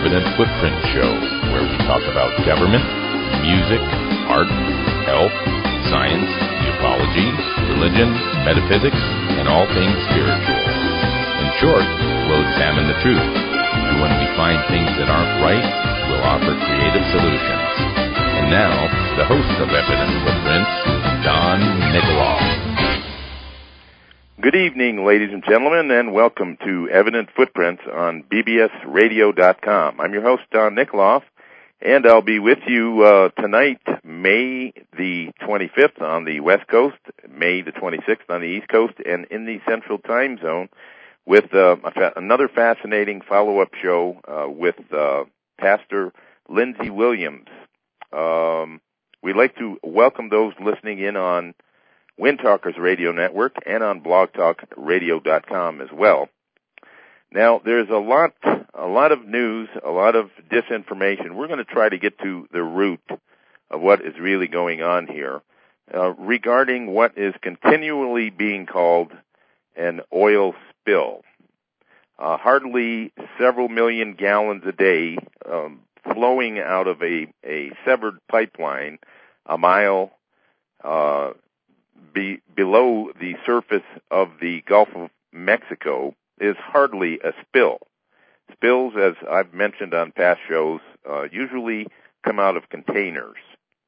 Evident Footprint Show, where we talk about government, music, art, health, science, ufology, religion, metaphysics, and all things spiritual. In short, we'll examine the truth, and when we find things that aren't right, we'll offer creative solutions. And now, the host of Evident Footprints, Don Nikoloff. Good evening, ladies and gentlemen, and welcome to Evident Footprints on bbsradio.com. I'm your host, Don Nikoloff, and I'll be with you tonight, May the 25th on the West Coast, May the 26th on the East Coast, and in the Central Time Zone with another fascinating follow-up show with Pastor Lindsey Williams. We'd like to welcome those listening in on Wind Talkers Radio Network and on blogtalkradio.com as well. Now, there's a lot of news, a lot of disinformation. We're going to try to get to the root of what is really going on here regarding what is continually being called an oil spill. Hardly several million gallons a day flowing out of a severed pipeline a mile below the surface of the Gulf of Mexico is hardly a spill. Spills, as I've mentioned on past shows, usually come out of containers,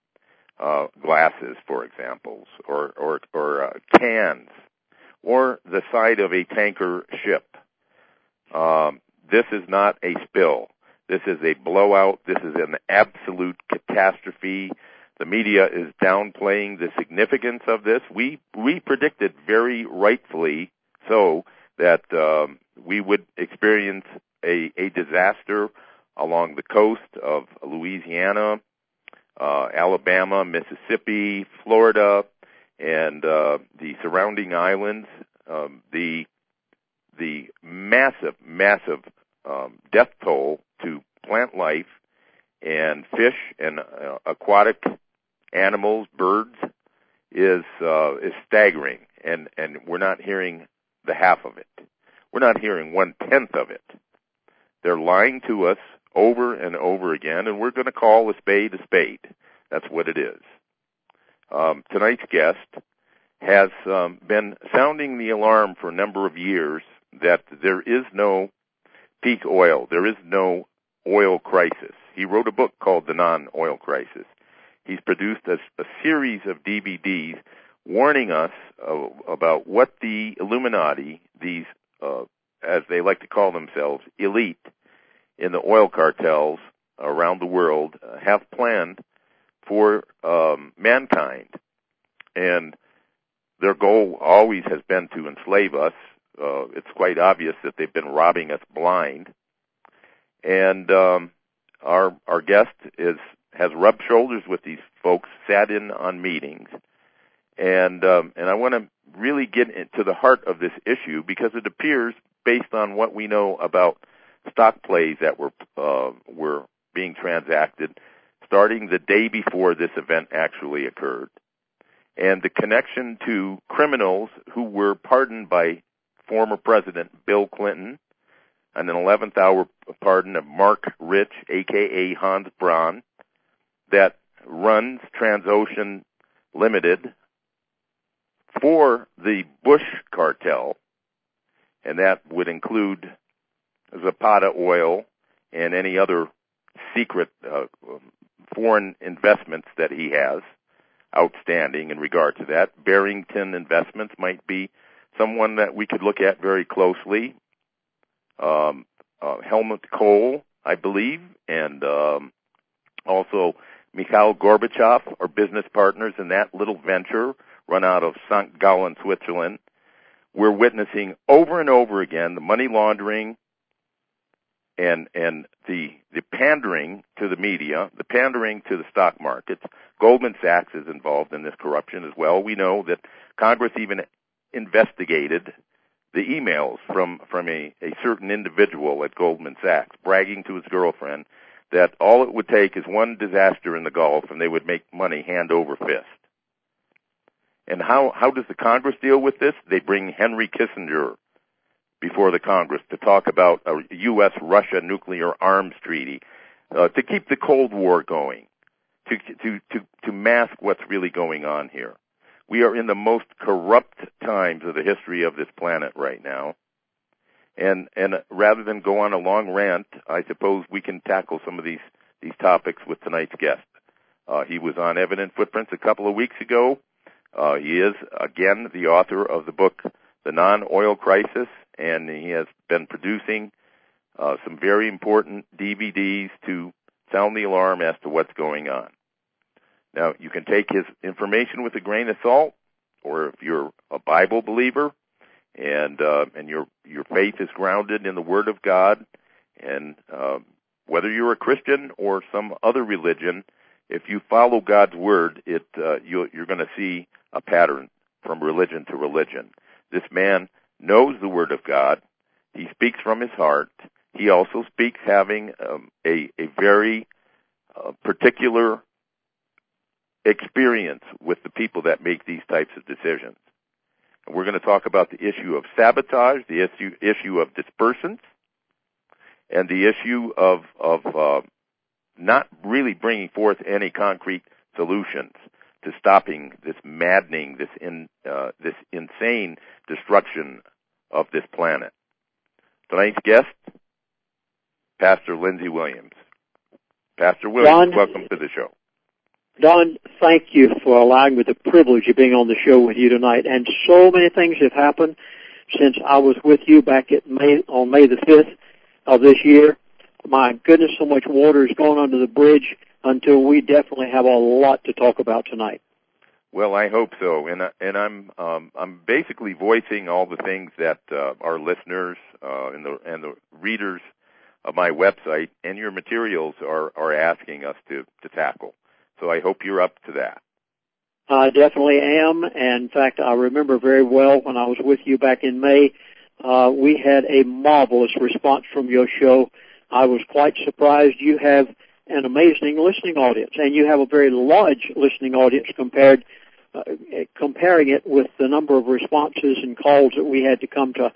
glasses, for example, or cans, or the side of a tanker ship. This is not a spill. This is a blowout. This is an absolute catastrophe. The media is downplaying the significance of this. We predicted very rightfully so that we would experience a disaster along the coast of Louisiana, Alabama, Mississippi, Florida, and the surrounding islands. The massive death toll to plant life and fish and aquatic animals, birds, is staggering, and we're not hearing the half of it. We're not hearing 1/10 of it. They're lying to us over and over again, and we're going to call a spade a spade. That's what it is. Tonight's guest has been sounding the alarm for a number of years that there is no peak oil. There is no oil crisis. He wrote a book called The Non-Oil Crisis. He's produced a series of DVDs warning us about what the Illuminati, these, as they like to call themselves, elite in the oil cartels around the world, have planned for mankind. And their goal always has been to enslave us. It's quite obvious that they've been robbing us blind. And our guest has rubbed shoulders with these folks, sat in on meetings, and I want to really get into the heart of this issue because it appears, based on what we know about stock plays that were being transacted, starting the day before this event actually occurred, and the connection to criminals who were pardoned by former President Bill Clinton, and an 11th hour pardon of Mark Rich, a.k.a. Hans Braun, that runs Transocean Limited for the Bush cartel, and that would include Zapata Oil and any other secret foreign investments that he has outstanding in regard to that. Barrington Investments might be someone that we could look at very closely. Helmut Kohl, I believe, and also Mikhail Gorbachev are business partners in that little venture run out of St. Gallen, Switzerland. We're witnessing over and over again the money laundering and the pandering to the media, the pandering to the stock markets. Goldman Sachs is involved in this corruption as well. We know that Congress even investigated the emails from a certain individual at Goldman Sachs bragging to his girlfriend that all it would take is one disaster in the Gulf and they would make money hand over fist. And how does the Congress deal with this? They bring Henry Kissinger before the Congress to talk about a U.S.-Russia nuclear arms treaty, to keep the Cold War going, to mask what's really going on here. We are in the most corrupt times of the history of this planet right now. And rather than go on a long rant, I suppose we can tackle some of these topics with tonight's guest. He was on Evident Footprints a couple of weeks ago. He is, again, the author of the book, The Non-Oil Crisis, and he has been producing some very important DVDs to sound the alarm as to what's going on. Now, you can take his information with a grain of salt, or if you're a Bible believer and your faith is grounded in the Word of God, and whether you're a Christian or some other religion, if you follow God's Word, you're going to see a pattern from religion to religion. This man knows the Word of God. He speaks from his heart. He also speaks having a very particular experience with the people that make these types of decisions. And we're going to talk about the issue of sabotage, the issue of dispersants, and the issue of not really bringing forth any concrete solutions to stopping this maddening, this insane destruction of this planet. Tonight's guest, Pastor Lindsey Williams. Pastor Williams, welcome to the show. Don, thank you for allowing me the privilege of being on the show with you tonight. And so many things have happened since I was with you back on May the 5th of this year. My goodness, so much water is going under the bridge until we definitely have a lot to talk about tonight. Well, I hope so, and I'm basically voicing all the things that our listeners and the readers of my website and your materials are asking us to tackle. So I hope you're up to that. I definitely am, and in fact, I remember very well when I was with you back in May, we had a marvelous response from your show. I was quite surprised. You have an amazing listening audience, and you have a very large listening audience comparing it with the number of responses and calls that we had to come to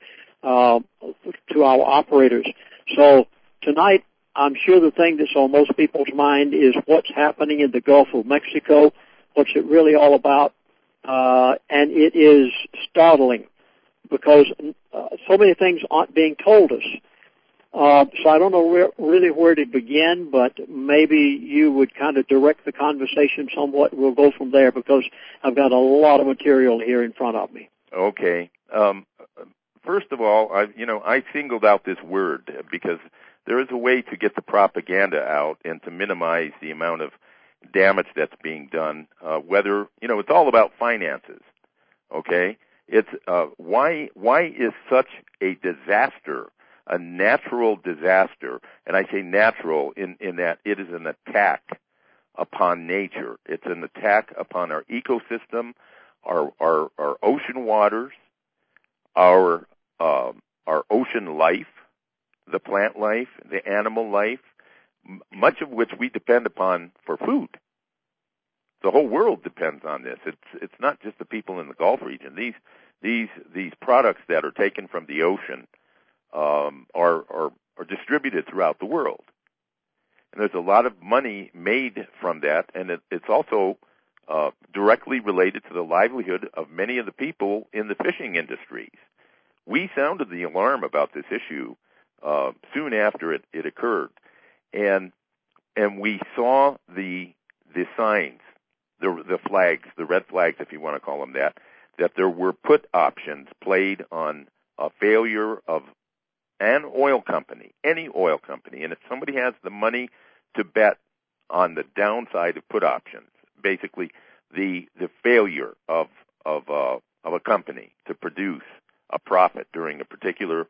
our operators. So tonight, I'm sure the thing that's on most people's mind is what's happening in the Gulf of Mexico, what's it really all about, and it is startling because so many things aren't being told us. So I don't know really where to begin, but maybe you would kind of direct the conversation somewhat. We'll go from there because I've got a lot of material here in front of me. Okay. First of all, I singled out this word because there is a way to get the propaganda out and to minimize the amount of damage that's being done. Whether it's all about finances. Okay, it's why is such a disaster, a natural disaster, and I say natural in that it is an attack upon nature. It's an attack upon our ecosystem, our ocean waters, our ocean life, the plant life, the animal life, much of which we depend upon for food. The whole world depends on this. It's not just the people in the Gulf region. These products that are taken from the ocean are distributed throughout the world, and there's a lot of money made from that, and it's also directly related to the livelihood of many of the people in the fishing industries. We sounded the alarm about this issue soon after it occurred, and we saw the signs, the flags, the red flags, if you want to call them that there were put options played on a failure of an oil company, any oil company, and if somebody has the money to bet on the downside of put options, basically the failure of a company to produce a profit during a particular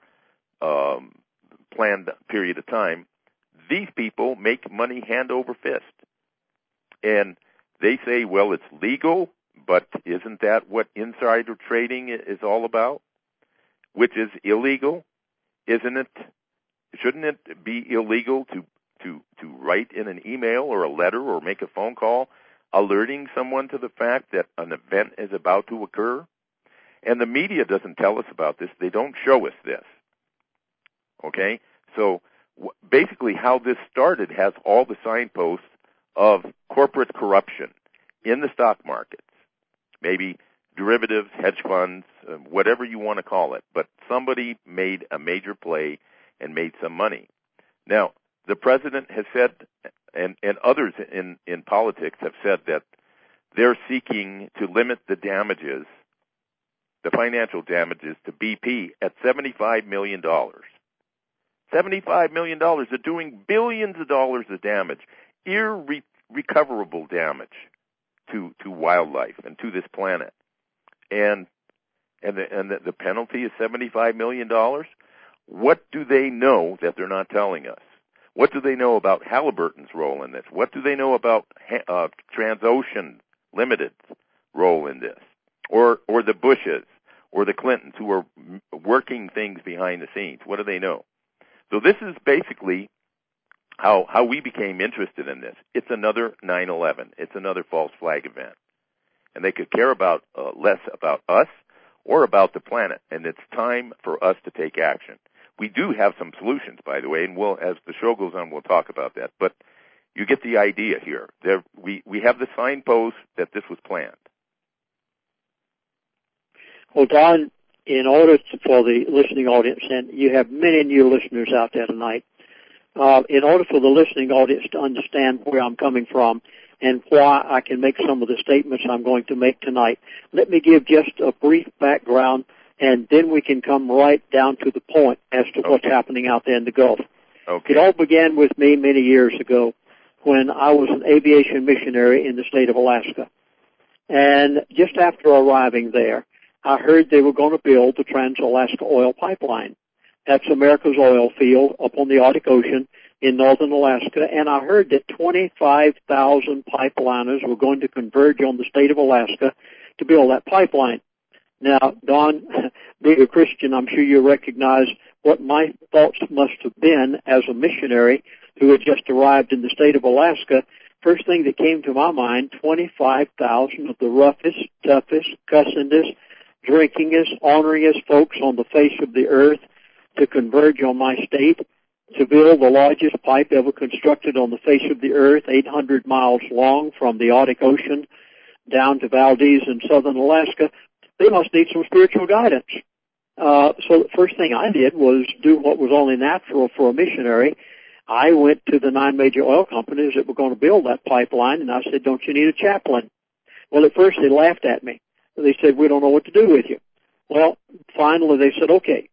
planned period of time, these people make money hand over fist. And they say, well, it's legal, but isn't that what insider trading is all about? Which is illegal, isn't it? Shouldn't it be illegal to write in an email or a letter or make a phone call alerting someone to the fact that an event is about to occur? And the media doesn't tell us about this. They don't show us this. Okay? So basically how this started has all the signposts of corporate corruption in the stock markets. Maybe derivatives, hedge funds, whatever you want to call it. But somebody made a major play and made some money. Now, the president has said, and others in politics have said that they're seeking to limit the damages, the financial damages to BP at $75 million. $75 million. They're doing billions of dollars of damage, irrecoverable damage to wildlife and to this planet. And the penalty is $75 million. What do they know that they're not telling us? What do they know about Halliburton's role in this? What do they know about Transocean Limited's role in this? Or the Bushes or the Clintons who are working things behind the scenes? What do they know? So this is basically how we became interested in this. It's another 9/11. It's another false flag event. And they could care about less about us or about the planet. And it's time for us to take action. We do have some solutions, by the way, and we'll, as the show goes on, we'll talk about that. But you get the idea here. We have the signpost that this was planned. Well, Don, in order for the listening audience, and you have many new listeners out there tonight, in order for the listening audience to understand where I'm coming from and why I can make some of the statements I'm going to make tonight, let me give just a brief background, and then we can come right down to the point as to what's happening out there in the Gulf. Okay. It all began with me many years ago when I was an aviation missionary in the state of Alaska. And just after arriving there, I heard they were going to build the Trans-Alaska Oil Pipeline. That's America's oil field up on the Arctic Ocean in northern Alaska, and I heard that 25,000 pipeliners were going to converge on the state of Alaska to build that pipeline. Now, Don, being a Christian, I'm sure you recognize what my thoughts must have been as a missionary who had just arrived in the state of Alaska. First thing that came to my mind, 25,000 of the roughest, toughest, cussingest, drinkingest, honoringest folks on the face of the earth to converge on my state, to build the largest pipe ever constructed on the face of the earth, 800 miles long from the Arctic Ocean down to Valdez in southern Alaska. They must need some spiritual guidance. So the first thing I did was do what was only natural for a missionary. I went to the 9 major oil companies that were going to build that pipeline, and I said, don't you need a chaplain? Well, at first they laughed at me. They said, we don't know what to do with you. Well, finally they said, okay.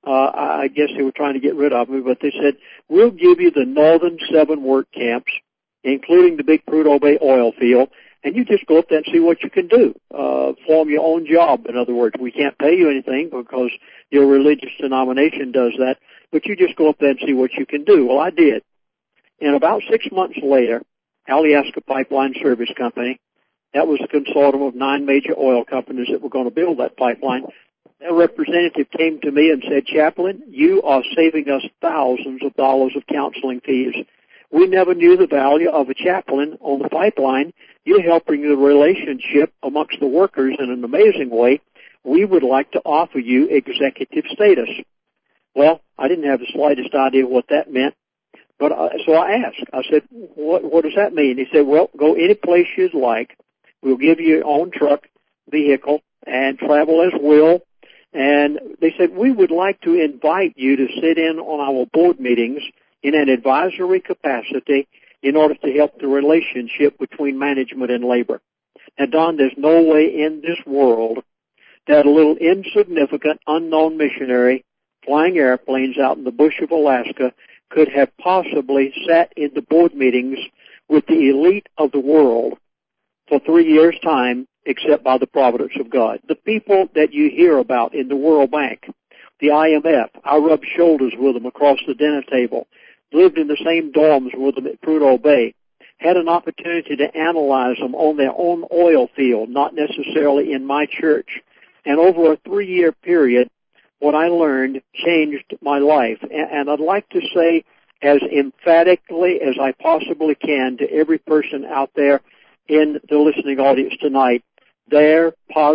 I guess they were trying to get rid of me, but they said, we'll give you the northern 7 work camps, including the big Prudhoe Bay oil field, and you just go up there and see what you can do. Form your own job, in other words. We can't pay you anything because your religious denomination does that, but you just go up there and see what you can do. Well, I did. And about 6 months later, Alyeska Pipeline Service Company, that was a consortium of 9 major oil companies that were going to build that pipeline. A representative came to me and said, Chaplain, you are saving us thousands of dollars of counseling fees. We never knew the value of a chaplain on the pipeline. You're helping the relationship amongst the workers in an amazing way. We would like to offer you executive status. Well, I didn't have the slightest idea what that meant, but so I asked. I said, what does that mean? He said, well, go any place you'd like. We'll give you your own truck, vehicle, and travel as will. And they said, we would like to invite you to sit in on our board meetings in an advisory capacity in order to help the relationship between management and labor. Now, Don, there's no way in this world that a little insignificant, unknown missionary flying airplanes out in the bush of Alaska could have possibly sat in the board meetings with the elite of the world for 3 years' time, except by the providence of God. The people that you hear about in the World Bank, the IMF, I rubbed shoulders with them across the dinner table, lived in the same dorms with them at Prudhoe Bay, had an opportunity to analyze them on their own oil field, not necessarily in my church. And over a 3-year period, what I learned changed my life. And I'd like to say as emphatically as I possibly can to every person out there in the listening audience tonight, there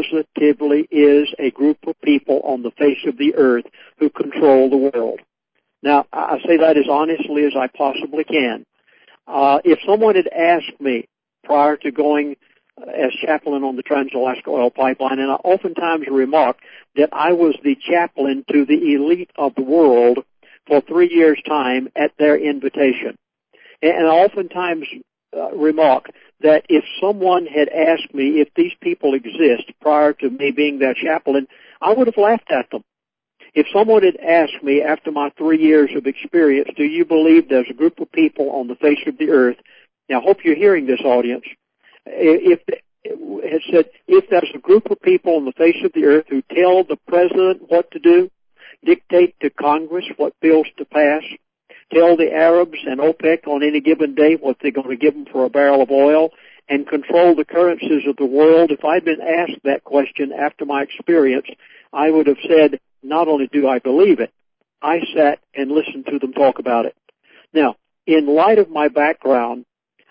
positively is a group of people on the face of the earth who control the world. Now, I say that as honestly as I possibly can. If someone had asked me prior to going as chaplain on the Trans-Alaska Oil Pipeline, and I oftentimes remark that I was the chaplain to the elite of the world for 3 years' time at their invitation. And I oftentimes remark that if someone had asked me if these people exist prior to me being their chaplain, I would have laughed at them. If someone had asked me after my 3 years of experience, do you believe there's a group of people on the face of the earth? Now, I hope you're hearing this, audience. If it said, if there's a group of people on the face of the earth who tell the president what to do, dictate to Congress what bills to pass, tell the Arabs and OPEC on any given day what they're going to give them for a barrel of oil, and control the currencies of the world, if I'd been asked that question after my experience, I would have said, not only do I believe it, I sat and listened to them talk about it. Now, in light of my background,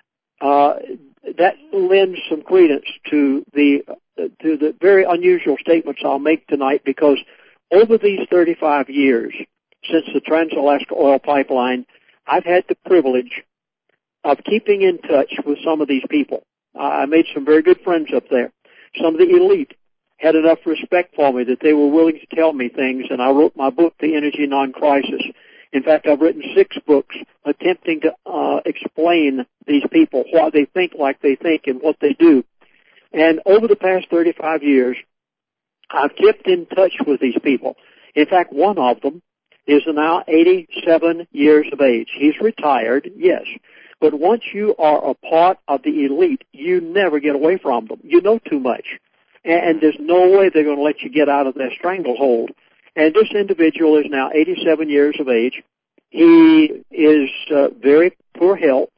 that lends some credence to the very unusual statements I'll make tonight, because over these 35 years since the Trans-Alaska Oil Pipeline, I've had the privilege of keeping in touch with some of these people. I made some very good friends up there. Some of the elite had enough respect for me that they were willing to tell me things, and I wrote my book, The Energy Non-Crisis. In fact, I've written 6 books attempting to explain these people, why they think like they think and what they do. And over the past 35 years, I've kept in touch with these people. In fact, one of them is now 87 years of age. He's retired, yes. But once you are a part of the elite, you never get away from them. You know too much. And there's no way they're going to let you get out of their stranglehold. And this individual is now 87 years of age. He is very poor health.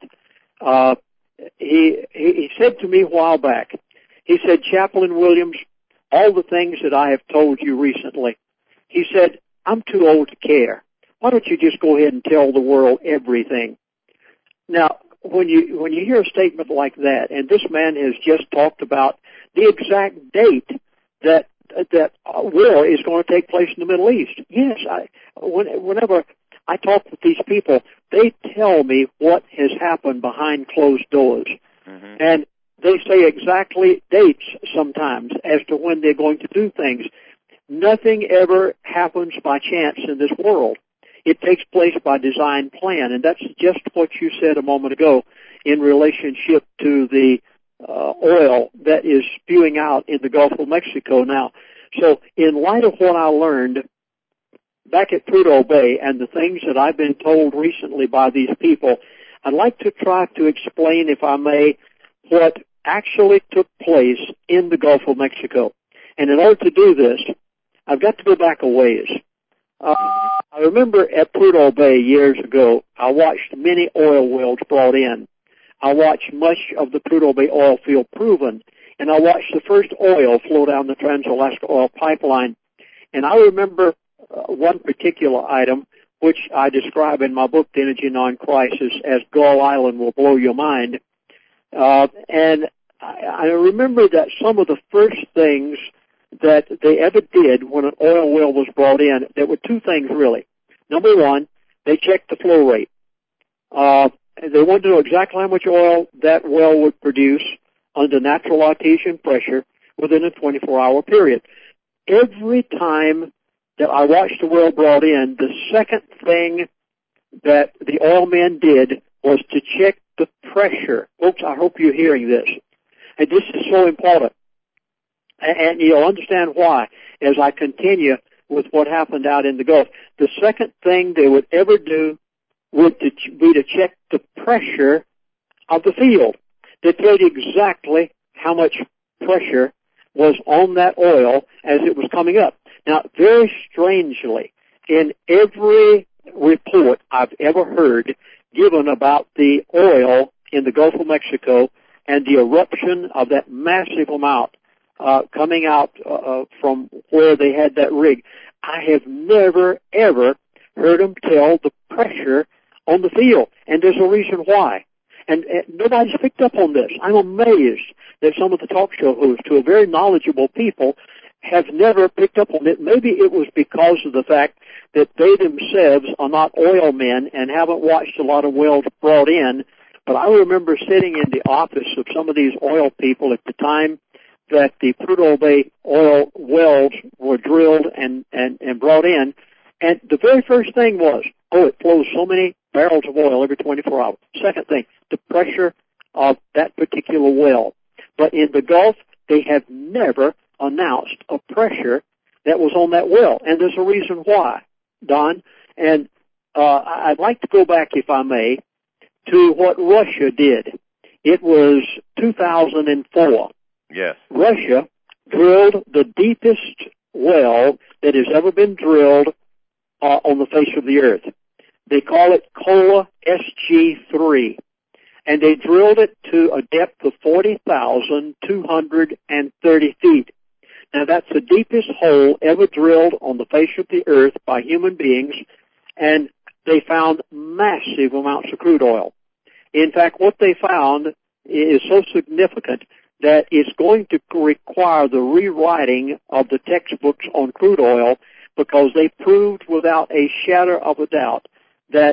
He said to me a while back, he said, Chaplain Williams, all the things that I have told you recently, he said, I'm too old to care. Why don't you just go ahead and tell the world everything? Now, when you hear a statement like that, and this man has just talked about the exact date that war is going to take place in the Middle East. Yes, whenever I talk with these people, they tell me what has happened behind closed doors. Mm-hmm. And they say exactly dates sometimes as to when they're going to do things. Nothing ever happens by chance in this world. It takes place by design plan, and that's just what you said a moment ago in relationship to the oil that is spewing out in the Gulf of Mexico now. So in light of what I learned back at Prudhoe Bay and the things that I've been told recently by these people, I'd like to try to explain, if I may, what actually took place in the Gulf of Mexico. And in order to do this, I've got to go back a ways. I remember at Prudhoe Bay years ago, I watched many oil wells brought in. I watched much of the Prudhoe Bay oil field proven, and I watched the first oil flow down the Trans-Alaska Oil Pipeline. And I remember one particular item, which I describe in my book, The Energy Non-Crisis, as Gull Island will blow your mind. And I remember that some of the first things that they ever did when an oil well was brought in, there were 2 things really. Number one, they checked the flow rate. They wanted to know exactly how much oil that well would produce under natural artesian pressure within a 24-hour period. Every time that I watched the well brought in, the second thing that the oil men did was to check the pressure. Folks, I hope you're hearing this. And this is so important. And you'll understand why as I continue with what happened out in the Gulf. The second thing they would ever do would be to check the pressure of the field. They told you exactly how much pressure was on that oil as it was coming up. Now, very strangely, in every report I've ever heard given about the oil in the Gulf of Mexico and the eruption of that massive amount coming out from where they had that rig, I have never, ever heard them tell the pressure on the field. And there's a reason why. And nobody's picked up on this. I'm amazed that some of the talk show hosts, who are very knowledgeable people, have never picked up on it. Maybe it was because of the fact that they themselves are not oil men and haven't watched a lot of wells brought in. But I remember sitting in the office of some of these oil people at the time that the Prudhoe Bay oil wells were drilled and brought in. And the very first thing was, it flows so many barrels of oil every 24 hours. Second thing, the pressure of that particular well. But in the Gulf, they have never announced a pressure that was on that well. And there's a reason why, Don. And I'd like to go back, if I may, to what Russia did. It was 2004. Yes. Russia drilled the deepest well that has ever been drilled on the face of the earth. They call it Kola SG-3. And they drilled it to a depth of 40,230 feet. Now that's the deepest hole ever drilled on the face of the earth by human beings, and they found massive amounts of crude oil. In fact, what they found is so significant that it's going to require the rewriting of the textbooks on crude oil, because they proved without a shadow of a doubt that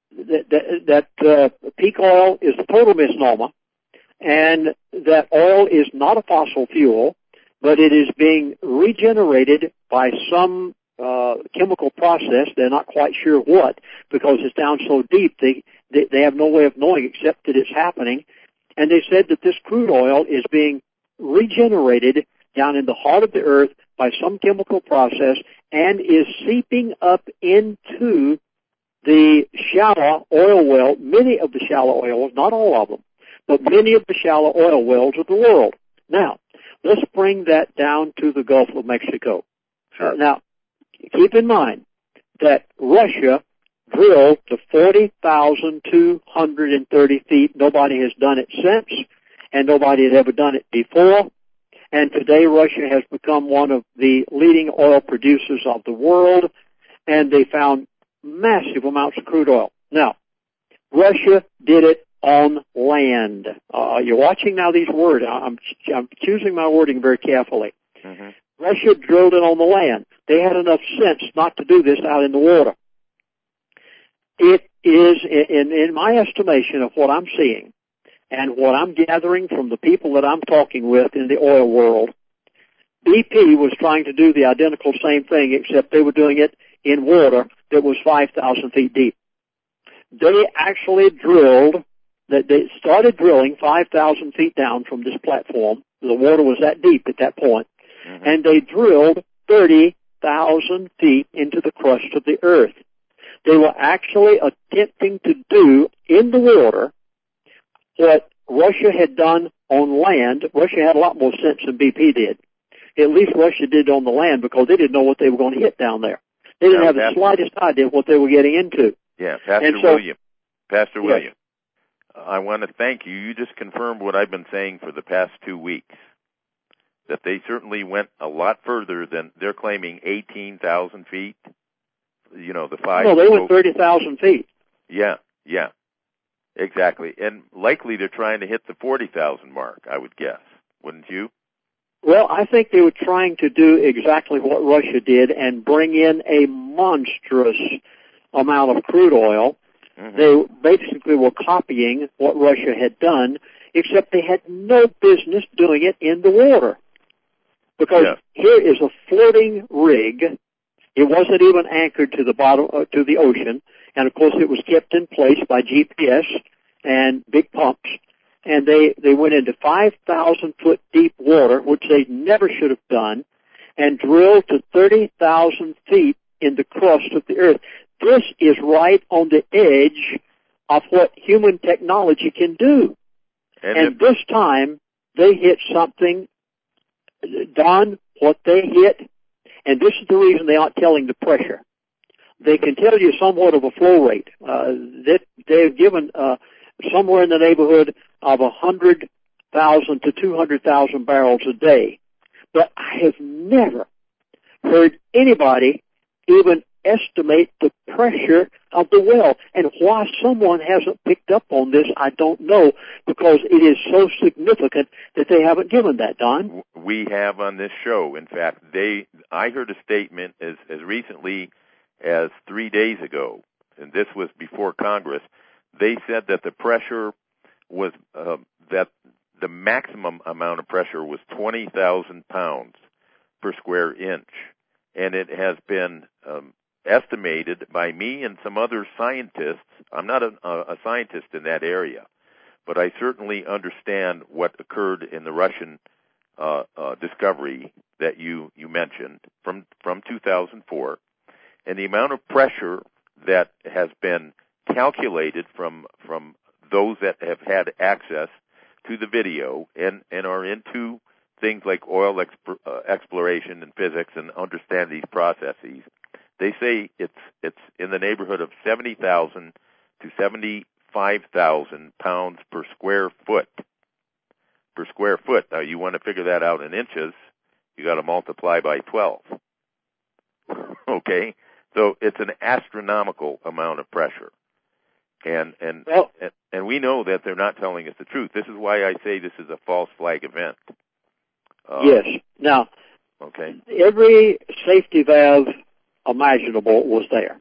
peak oil is a total misnomer, and that oil is not a fossil fuel, but it is being regenerated by some chemical process. They're not quite sure what, because it's down so deep they have no way of knowing except that it's happening. And they said that this crude oil is being regenerated down in the heart of the earth by some chemical process and is seeping up into the shallow oil well, many of the shallow oil wells, not all of them, but many of the shallow oil wells of the world. Now, let's bring that down to the Gulf of Mexico. Sure. Now, keep in mind that Russia drilled to 40,230 feet. Nobody has done it since, and nobody had ever done it before. And today Russia has become one of the leading oil producers of the world, and they found massive amounts of crude oil. Now, Russia did it on land. You're watching now these words. I'm choosing my wording very carefully. Mm-hmm. Russia drilled it on the land. They had enough sense not to do this out in the water. It is, in my estimation of what I'm seeing and what I'm gathering from the people that I'm talking with in the oil world, BP was trying to do the identical same thing, except they were doing it in water that was 5,000 feet deep. They actually they started drilling 5,000 feet down from this platform. The water was that deep at that point. Mm-hmm. And they drilled 30,000 feet into the crust of the earth. They were actually attempting to do in the water what Russia had done on land. Russia had a lot more sense than BP did. At least Russia did on the land, because they didn't know what they were going to hit down there. They didn't have the slightest idea of what they were getting into. Yeah, Pastor William, I want to thank you. You just confirmed what I've been saying for the past 2 weeks, that they certainly went a lot further than they're claiming 18,000 feet. You know, the five. No, they went 30,000 feet. Yeah, exactly. And likely they're trying to hit the 40,000 mark, I would guess. Wouldn't you? Well, I think they were trying to do exactly what Russia did and bring in a monstrous amount of crude oil. Mm-hmm. They basically were copying what Russia had done, except they had no business doing it in the water. Because here is a floating rig. It wasn't even anchored to the bottom, to the ocean. And of course it was kept in place by GPS and big pumps. And they went into 5,000 foot deep water, which they never should have done, and drilled to 30,000 feet in the crust of the earth. This is right on the edge of what human technology can do. And this time, they hit something, Don, what they hit, and this is the reason they aren't telling the pressure. They can tell you somewhat of a flow rate. They've given somewhere in the neighborhood of 100,000 to 200,000 barrels a day. But I have never heard anybody even estimate the pressure of the well. And why someone hasn't picked up on this, I don't know, because it is so significant that they haven't given that, Don. We have on this show. In fact, I heard a statement as recently as 3 days ago, and this was before Congress. They said that the pressure was that the maximum amount of pressure was 20,000 pounds per square inch, and it has been estimated by me and some other scientists. I'm not a scientist in that area, but I certainly understand what occurred in the Russian discovery that you mentioned from 2004, and the amount of pressure that has been calculated from those that have had access to the video and are into things like oil exploration and physics and understand these processes. They say it's in the neighborhood of 70,000 to 75,000 pounds per square foot. Per square foot. Now, you want to figure that out in inches, you got to multiply by 12. Okay? So it's an astronomical amount of pressure. And we know that they're not telling us the truth. This is why I say this is a false flag event. Yes. Now, okay. Every safety valve imaginable was there.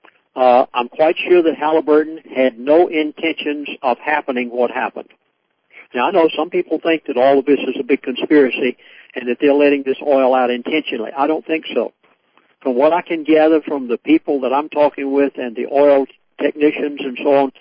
I'm quite sure that Halliburton had no intentions of happening what happened. Now, I know some people think that all of this is a big conspiracy and that they're letting this oil out intentionally. I don't think so. From what I can gather from the people that I'm talking with and the oil technicians and so on,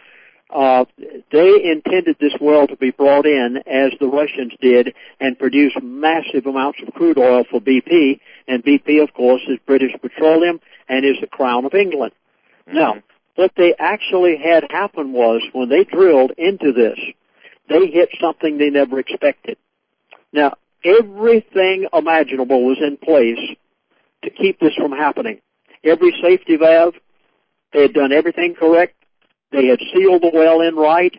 they intended this well to be brought in as the Russians did and produce massive amounts of crude oil for BP, and BP, of course, is British Petroleum and is the Crown of England. Mm-hmm. Now, what they actually had happen was when they drilled into this, they hit something they never expected. Now, everything imaginable was in place to keep this from happening. Every safety valve, they had done everything correct. They had sealed the well in right.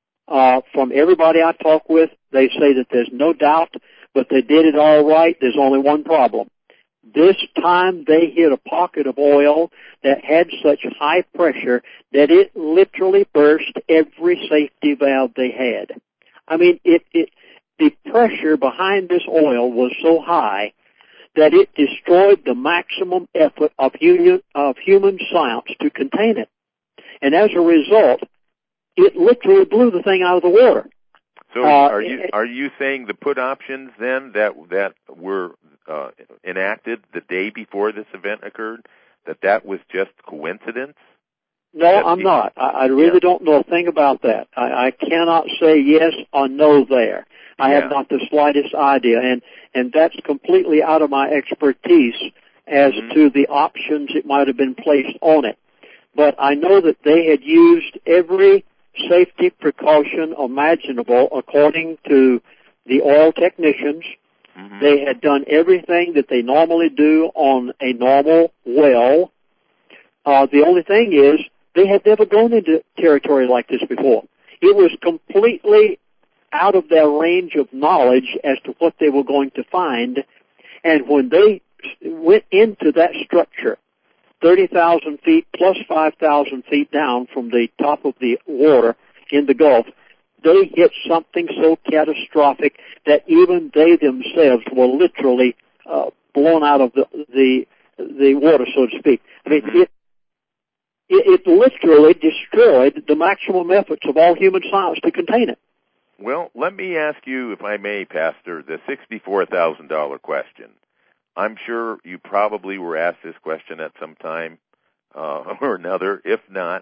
From everybody I talk with, they say that there's no doubt, but they did it all right. There's only one problem. This time they hit a pocket of oil that had such high pressure that it literally burst every safety valve they had. I mean, the pressure behind this oil was so high that it destroyed the maximum effort of human science to contain it. And as a result, it literally blew the thing out of the water. So are you saying the put options then that were enacted the day before this event occurred, that was just coincidence? No, I'm not. I really don't know a thing about that. I cannot say yes or no there. I have not the slightest idea, and that's completely out of my expertise as to the options that might have been placed on it. But I know that they had used every safety precaution imaginable according to the oil technicians. Mm-hmm. They had done everything that they normally do on a normal well. The only thing is they had never gone into territory like this before. It was completely out of their range of knowledge as to what they were going to find. And when they went into that structure, 30,000 feet plus 5,000 feet down from the top of the water in the Gulf, they hit something so catastrophic that even they themselves were literally blown out of the water, so to speak. I mean, it literally destroyed the maximum efforts of all human science to contain it. Well, let me ask you, if I may, Pastor, the $64,000 question. I'm sure you probably were asked this question at some time or another. If not,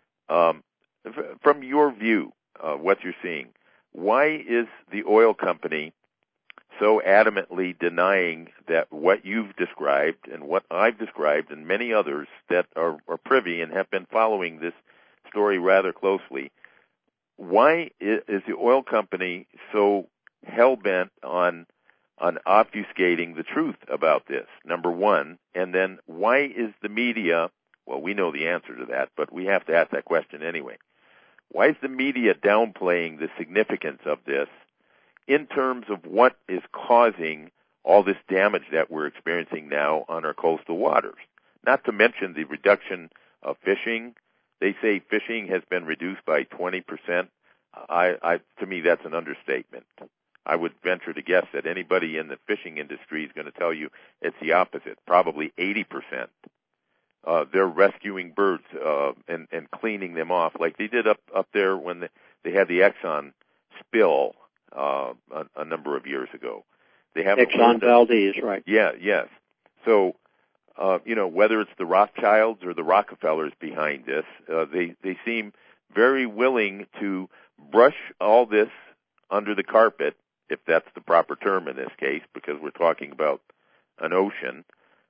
from your view, what you're seeing, why is the oil company so adamantly denying that what you've described and what I've described and many others that are privy and have been following this story rather closely? Why is the oil company so hell-bent on obfuscating the truth about this, number one? And then why is the media, well, we know the answer to that, but we have to ask that question anyway. Why is the media downplaying the significance of this in terms of what is causing all this damage that we're experiencing now on our coastal waters? not to mention the reduction of fishing. They say fishing has been reduced by 20%. To me, that's an understatement. I would venture to guess that anybody in the fishing industry is going to tell you it's the opposite, probably 80%. They're rescuing birds and cleaning them off like they did up there when they had the Exxon spill a number of years ago. They have Exxon Valdez, right? Yeah, yes. So, whether it's the Rothschilds or the Rockefellers behind this, they seem very willing to brush all this under the carpet, if that's the proper term in this case, because we're talking about an ocean.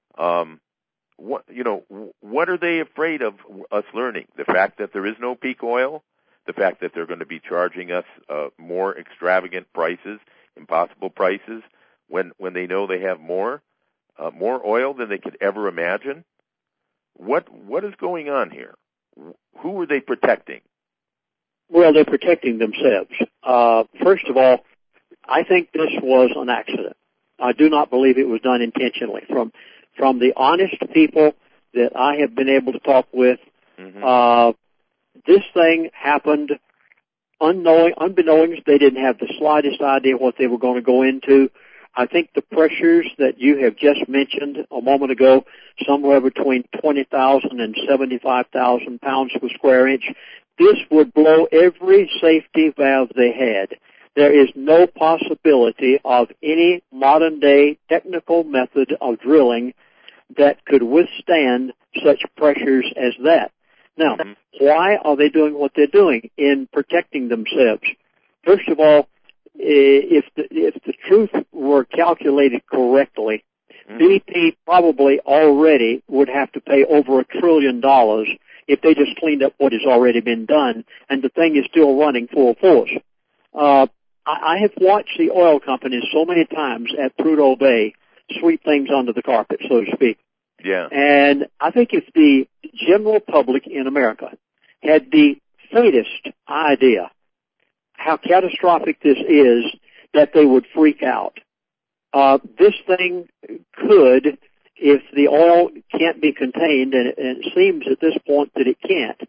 What are they afraid of us learning? The fact that there is no peak oil, the fact that they're going to be charging us more extravagant prices, impossible prices, when they know they have more oil than they could ever imagine. What is going on here? Who are they protecting? Well, they're protecting themselves. First of all, I think this was an accident. I do not believe it was done intentionally. From the honest people that I have been able to talk with, this thing happened unbeknownst. They didn't have the slightest idea what they were going to go into. I think the pressures that you have just mentioned a moment ago, somewhere between 20,000 and 75,000 pounds per square inch, this would blow every safety valve they had. There is no possibility of any modern-day technical method of drilling that could withstand such pressures as that. Now, why are they doing what they're doing in protecting themselves? First of all, if the truth were calculated correctly, BP probably already would have to pay over $1 trillion if they just cleaned up what has already been done, and the thing is still running full force. I have watched the oil companies so many times at Prudhoe Bay sweep things under the carpet, so to speak. Yeah. And I think if the general public in America had the faintest idea how catastrophic this is, that they would freak out. This thing could, if the oil can't be contained, and it seems at this point that it can't,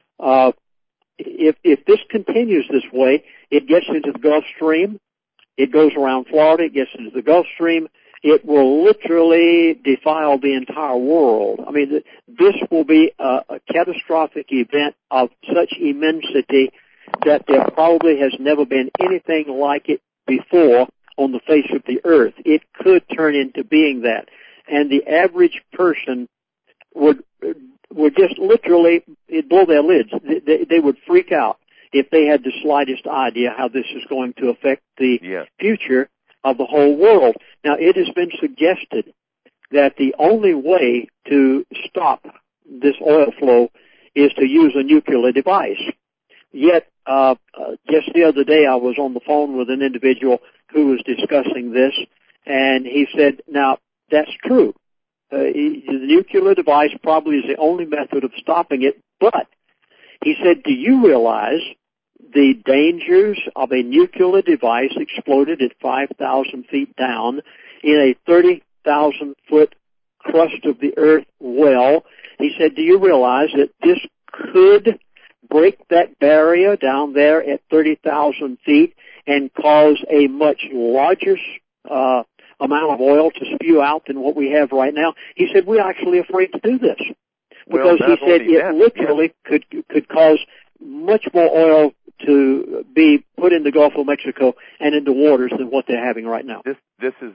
if this continues this way, it gets into the Gulf Stream, it goes around Florida, it gets into the Gulf Stream, it will literally defile the entire world. I mean, this will be a catastrophic event of such immensity that there probably has never been anything like it before on the face of the earth. It could turn into being that. And the average person would just literally blow their lids. They would freak out if they had the slightest idea how this is going to affect the future of the whole world. Now, it has been suggested that the only way to stop this oil flow is to use a nuclear device. Yet, just the other day I was on the phone with an individual who was discussing this, and he said, now, that's true. The nuclear device probably is the only method of stopping it, but he said, do you realize the dangers of a nuclear device exploded at 5,000 feet down in a 30,000-foot crust of the earth well? He said, do you realize that this could break that barrier down there at 30,000 feet and cause a much larger amount of oil to spew out than what we have right now? He said, we're actually afraid to do this. Because he said it literally could cause much more oil to be put in the Gulf of Mexico and into waters than what they're having right now. This is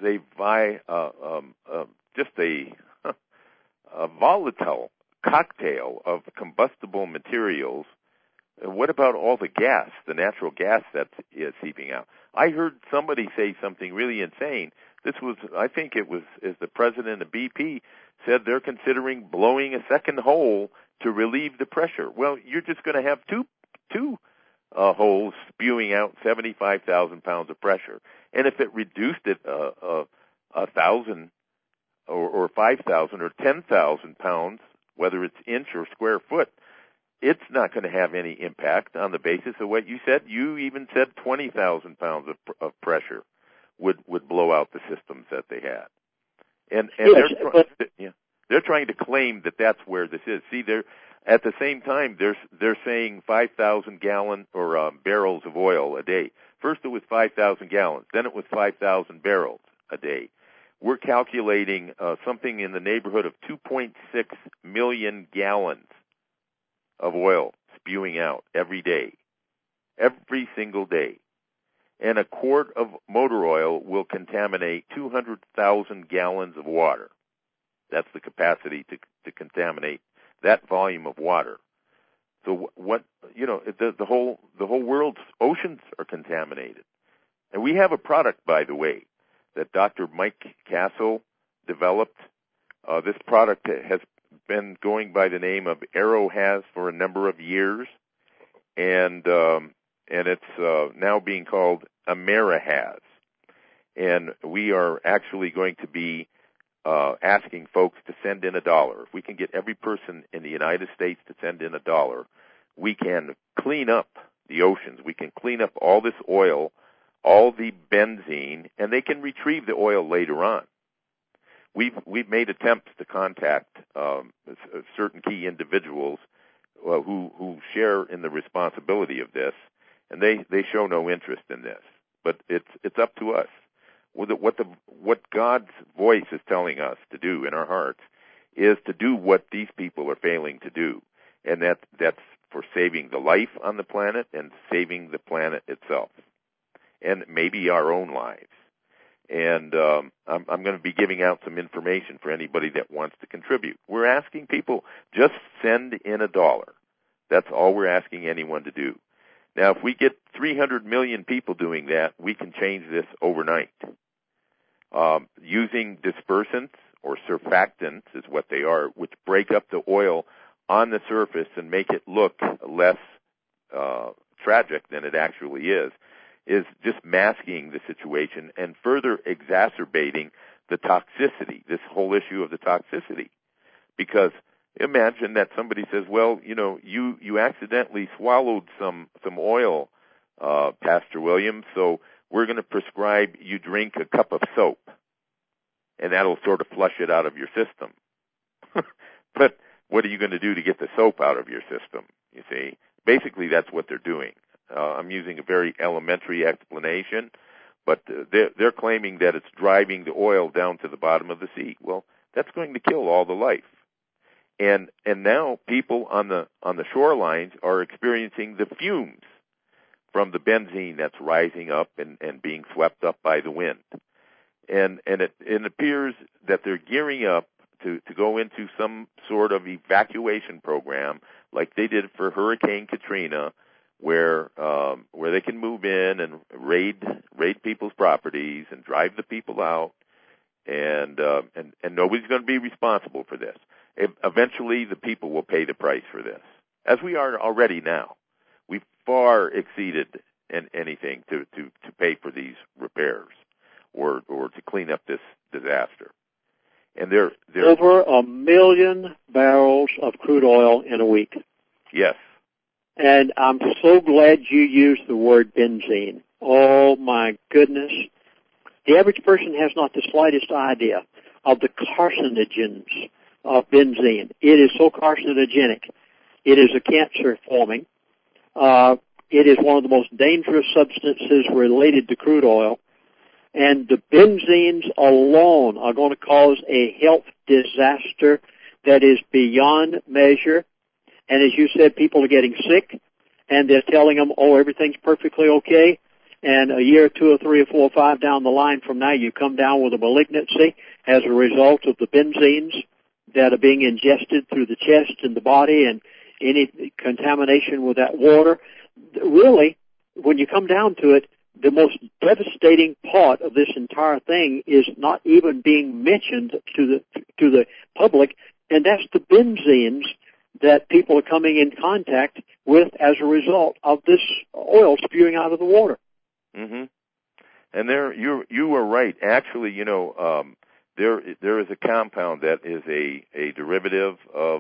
just a volatile cocktail of combustible materials. What about all the gas, the natural gas that's seeping out? I heard somebody say something really insane. I think it was the president of BP said they're considering blowing a second hole to relieve the pressure. Well, you're just going to have two holes spewing out 75,000 pounds of pressure. And if it reduced it 1,000 or 5,000 or 10,000 pounds, whether it's inch or square foot, it's not going to have any impact on the basis of what you said. You even said 20,000 pounds of pressure would blow out the systems that they had. And yes, They're trying to claim that that's where this is. See, they're at the same time they're saying 5,000 gallon or barrels of oil a day. First it was 5,000 gallons, then it was 5,000 barrels a day. We're calculating something in the neighborhood of 2.6 million gallons of oil spewing out every day, every single day. And a quart of motor oil will contaminate 200,000 gallons of water. That's the capacity to contaminate that volume of water. So what the whole world's oceans are contaminated. And we have a product, by the way, that Dr. Mike Castle developed. This product has been going by the name of AeroHaz for a number of years, and it's now being called AmeriHaz. And we are actually going to be asking folks to send in $1. If we can get every person in the United States to send in $1, we can clean up the oceans. We can clean up all this oil, all the benzene, and they can retrieve the oil later on. We've made attempts to contact certain key individuals who share in the responsibility of this, and they show no interest in this. But it's up to us. What God's voice is telling us to do in our hearts is to do what these people are failing to do, and that's for saving the life on the planet and saving the planet itself, and maybe our own lives. And I'm going to be giving out some information for anybody that wants to contribute. We're asking people, just send in $1. That's all we're asking anyone to do. Now, if we get 300 million people doing that, we can change this overnight. Using dispersants or surfactants is what they are, which break up the oil on the surface and make it look less tragic than it actually is just masking the situation and further exacerbating the toxicity, this whole issue of the toxicity. Because imagine that somebody says, well, you accidentally swallowed some oil, Pastor Williams, so we're going to prescribe you drink a cup of soap, and that'll sort of flush it out of your system. But what are you going to do to get the soap out of your system, you see? Basically, that's what they're doing. I'm using a very elementary explanation, but they're claiming that it's driving the oil down to the bottom of the sea. Well, that's going to kill all the life. And now people on the shorelines are experiencing the fumes from the benzene that's rising up and being swept up by the wind. And it appears that they're gearing up to go into some sort of evacuation program like they did for Hurricane Katrina, where they can move in and raid people's properties and drive the people out, and nobody's going to be responsible for this. Eventually, the people will pay the price for this, as we are already now. We've far exceeded anything to pay for these repairs or to clean up this disaster. And they're over 1 million barrels of crude oil in a week. Yes. And I'm so glad you used the word benzene. Oh, my goodness. The average person has not the slightest idea of the carcinogens of benzene. It is so carcinogenic. It is a cancer-forming. It is one of the most dangerous substances related to crude oil. And the benzenes alone are going to cause a health disaster that is beyond measure. And as you said, people are getting sick, and they're telling them, oh, everything's perfectly okay. And a year, 2 or 3 or 4 or 5 down the line from now, you come down with a malignancy as a result of the benzenes that are being ingested through the chest and the body and any contamination with that water. Really, when you come down to it, the most devastating part of this entire thing is not even being mentioned to the public, and that's the benzenes that people are coming in contact with as a result of this oil spewing out of the water. Mm-hmm. And you were right. Actually, there is a compound that is a derivative of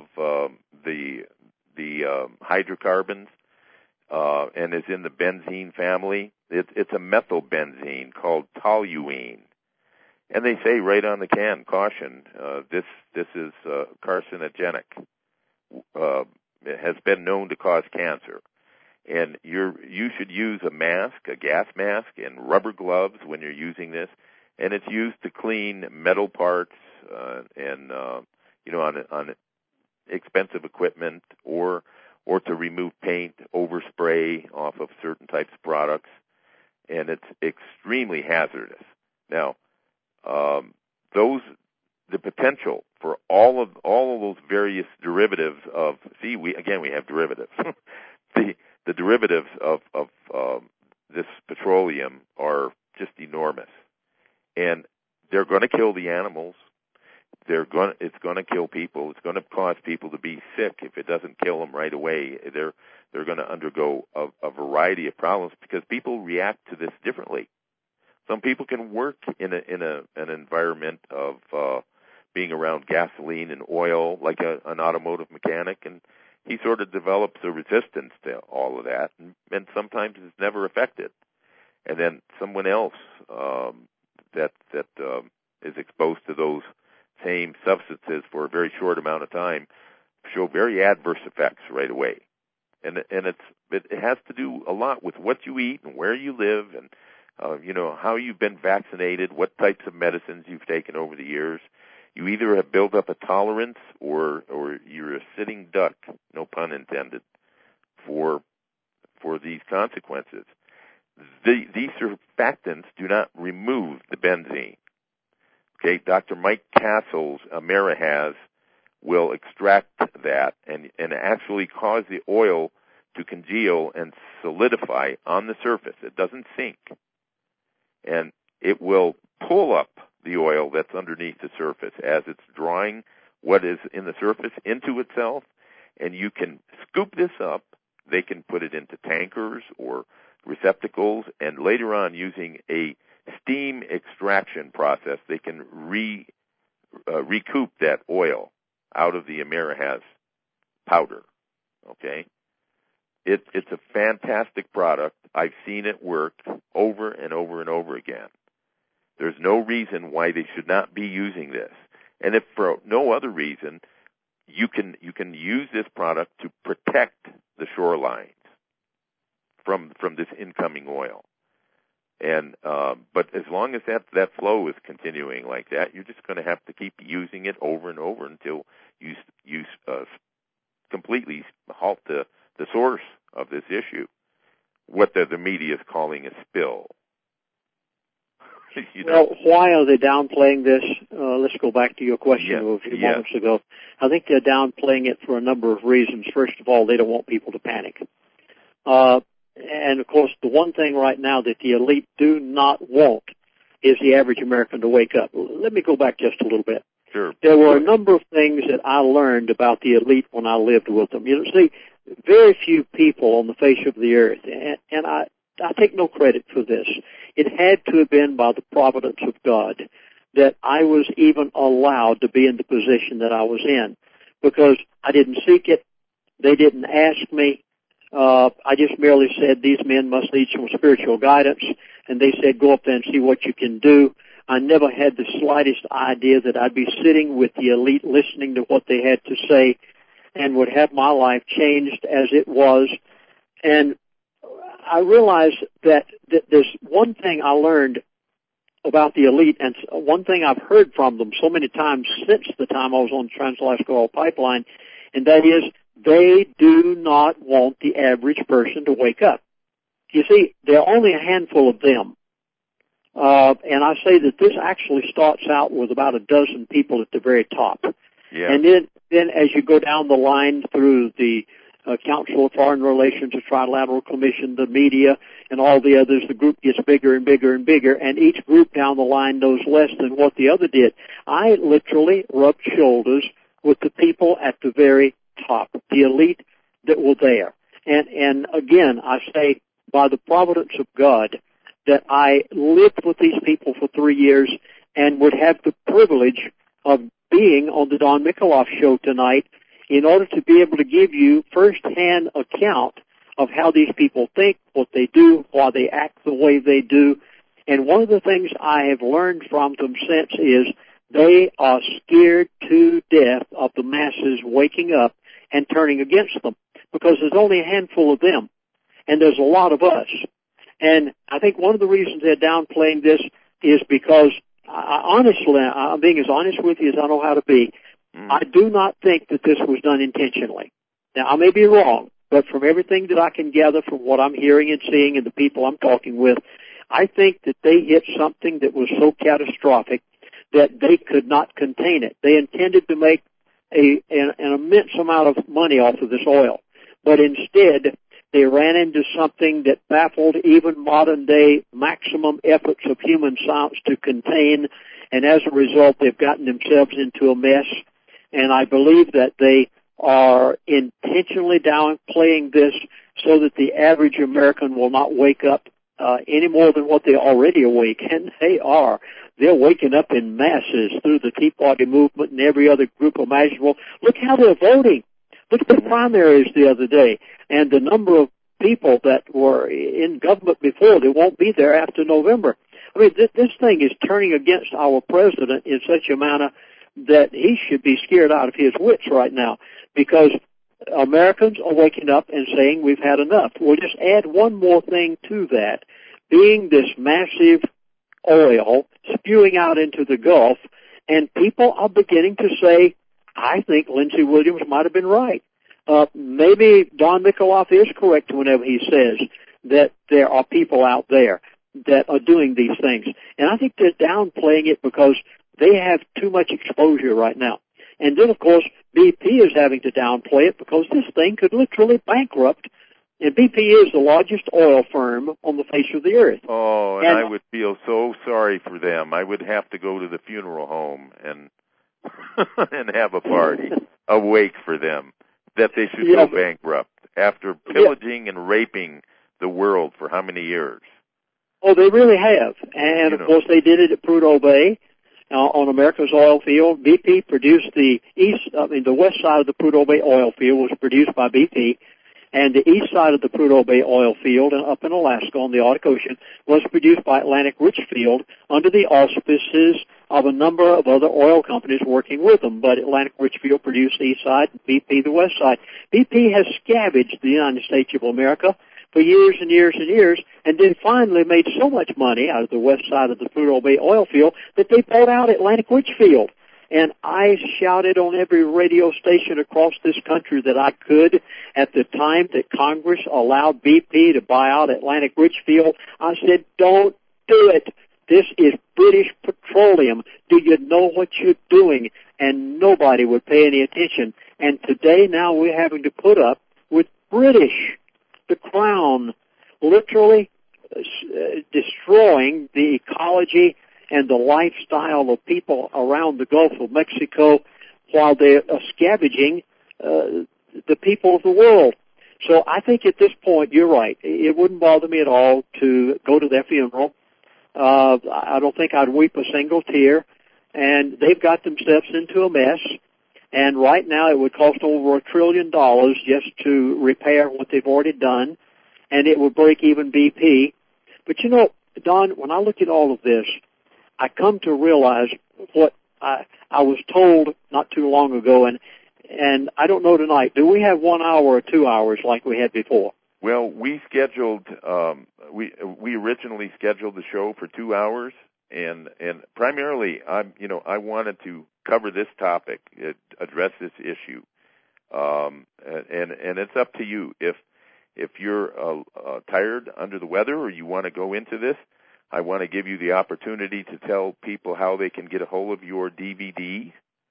the hydrocarbons, and is in the benzene family. It's a methylbenzene called toluene, And they say right on the can, caution, this is carcinogenic. It has been known to cause cancer. And you should use a mask, a gas mask, and rubber gloves when you're using this. And it's used to clean metal parts on expensive equipment, or to remove paint, overspray off of certain types of products. And it's extremely hazardous. Now, the potential for all of those various derivatives of, we have derivatives. The derivatives of this petroleum are just enormous, and they're going to kill the animals. It's going to kill people. It's going to cause people to be sick if it doesn't kill them right away. They're going to undergo a variety of problems because people react to this differently. Some people can work in an environment of being around gasoline and oil, like an automotive mechanic, and he sort of develops a resistance to all of that, and sometimes it's never affected. And then someone else that is exposed to those same substances for a very short amount of time show very adverse effects right away. And it has to do a lot with what you eat and where you live, and how you've been vaccinated, what types of medicines you've taken over the years. You either have built up a tolerance or you're a sitting duck, no pun intended, for these consequences. These surfactants do not remove the benzene. Okay, Dr. Mike Castle's AmeriHaz will extract that and actually cause the oil to congeal and solidify on the surface. It doesn't sink. And it will pull up the oil that's underneath the surface as it's drawing what is in the surface into itself, and you can scoop this up. They can put it into tankers or receptacles, and later on, using a steam extraction process, they can recoup that oil out of the AmeriHaz powder. Okay? It's a fantastic product. I've seen it work over and over and over again. There's no reason why they should not be using this. And if for no other reason, you can use this product to protect the shorelines from this incoming oil. And but as long as that flow is continuing like that, you're just going to have to keep using it over and over until you completely halt the source of this issue, what the media is calling a spill. Well, why are they downplaying this? Let's go back to your question a few moments ago. I think they're downplaying it for a number of reasons. First of all, they don't want people to panic. And, of course, the one thing right now that the elite do not want is the average American to wake up. Let me go back just a little bit. Sure. There were a number of things that I learned about the elite when I lived with them. You know, see, very few people on the face of the earth, and I take no credit for this. It had to have been by the providence of God that I was even allowed to be in the position that I was in, because I didn't seek it. They didn't ask me. I just merely said, these men must need some spiritual guidance, and they said, go up there and see what you can do. I never had the slightest idea that I'd be sitting with the elite listening to what they had to say and would have my life changed as it was. And I realized that there's one thing I learned about the elite, and one thing I've heard from them so many times since the time I was on the Trans-Alaska Oil Pipeline, and that is they do not want the average person to wake up. You see, there are only a handful of them. And I say that this actually starts out with about a dozen people at the very top. Yeah. And then as you go down the line through the Council of Foreign Relations, the Trilateral Commission, the media, and all the others, the group gets bigger and bigger and bigger, and each group down the line knows less than what the other did. I literally rubbed shoulders with the people at the very top, the elite that were there. And again, I say, by the providence of God, that I lived with these people for 3 years and would have the privilege of being on the Don Michaloff show tonight in order to be able to give you first-hand account of how these people think, what they do, why they act the way they do. And one of the things I have learned from them since is they are scared to death of the masses waking up and turning against them, because there's only a handful of them, and there's a lot of us. And I think one of the reasons they're downplaying this is because, honestly, I'm being as honest with you as I know how to be, I do not think that this was done intentionally. Now, I may be wrong, but from everything that I can gather from what I'm hearing and seeing and the people I'm talking with, I think that they hit something that was so catastrophic that they could not contain it. They intended to make an immense amount of money off of this oil, but instead they ran into something that baffled even modern-day maximum efforts of human science to contain, and as a result, they've gotten themselves into a mess, and I believe that they are intentionally downplaying this so that the average American will not wake up any more than what they already awake, and they are. They're waking up in masses through the Tea Party movement and every other group imaginable. Look how they're voting. Look at the primaries the other day, and the number of people that were in government before, they won't be there after November. I mean, this thing is turning against our president in such a manner that he should be scared out of his wits right now, because Americans are waking up and saying we've had enough. We'll just add one more thing to that, being this massive oil spewing out into the Gulf, and people are beginning to say, I think Lindsey Williams might have been right. Maybe Don Mikhailov is correct whenever he says that there are people out there that are doing these things. And I think they're downplaying it because they have too much exposure right now. And then, of course, BP is having to downplay it because this thing could literally bankrupt. And BP is the largest oil firm on the face of the earth. Oh, and I would feel so sorry for them. I would have to go to the funeral home and and have a party, a wake for them, that they should go bankrupt after pillaging and raping the world for how many years? Oh, they really have. And, of course, they did it at Prudhoe Bay on America's oil field. BP produced the west side of the Prudhoe Bay oil field was produced by BP, and the east side of the Prudhoe Bay oil field up in Alaska on the Arctic Ocean was produced by Atlantic Richfield under the auspices of a number of other oil companies working with them. But Atlantic Richfield produced the east side, BP the west side. BP has scavenged the United States of America for years and years and years, and then finally made so much money out of the west side of the Prudhoe Bay oil field that they bought out Atlantic Richfield. And I shouted on every radio station across this country that I could at the time that Congress allowed BP to buy out Atlantic Richfield. I said, don't do it. This is British Petroleum. Do you know what you're doing? And nobody would pay any attention. And today now we're having to put up with British, the Crown, literally destroying the ecology and the lifestyle of people around the Gulf of Mexico while they're scavenging the people of the world. So I think at this point, you're right. It wouldn't bother me at all to go to their funeral. I don't think I'd weep a single tear. And they've got themselves into a mess. And right now it would cost over $1 trillion just to repair what they've already done. And it would break even BP. But you know, Don, when I look at all of this, I come to realize what I was told not too long ago, and I don't know tonight. Do we have 1 hour or 2 hours like we had before? Well, we scheduled we originally scheduled the show for 2 hours, and primarily I wanted to cover this topic, address this issue, and it's up to you if you're tired under the weather or you want to go into this. I want to give you the opportunity to tell people how they can get a hold of your DVD,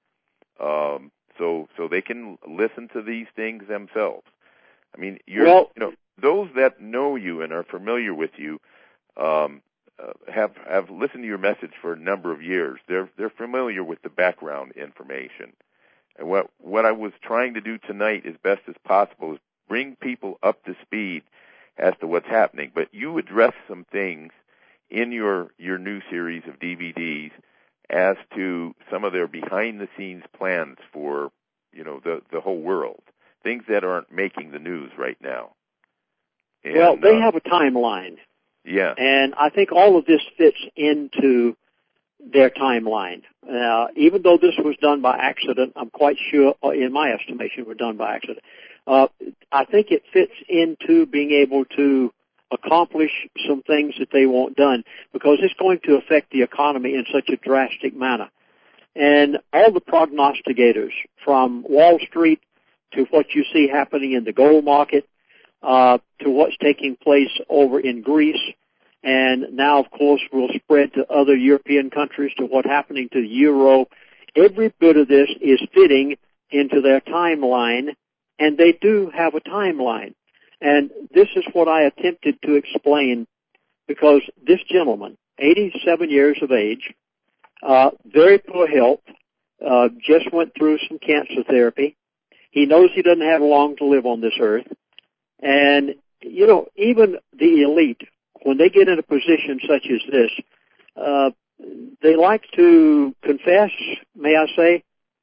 so they can listen to these things themselves. I mean, those that know you and are familiar with you have listened to your message for a number of years. They're familiar with the background information, and what I was trying to do tonight, as best as possible, is bring people up to speed as to what's happening. But you address some things in your new series of DVDs as to some of their behind-the-scenes plans for, the whole world, things that aren't making the news right now. And, well, they have a timeline. Yeah. And I think all of this fits into their timeline. Even though this was done by accident, I'm quite sure, in my estimation, was done by accident. I think it fits into being able to accomplish some things that they want done, because it's going to affect the economy in such a drastic manner. And all the prognosticators, from Wall Street to what you see happening in the gold market, to what's taking place over in Greece, and now, of course, will spread to other European countries, to what's happening to the euro. Every bit of this is fitting into their timeline, and they do have a timeline. And this is what I attempted to explain, because this gentleman, 87 years of age, very poor health, just went through some cancer therapy. He knows he doesn't have long to live on this earth. And, you know, even the elite, when they get in a position such as this, they like to confess, may I say.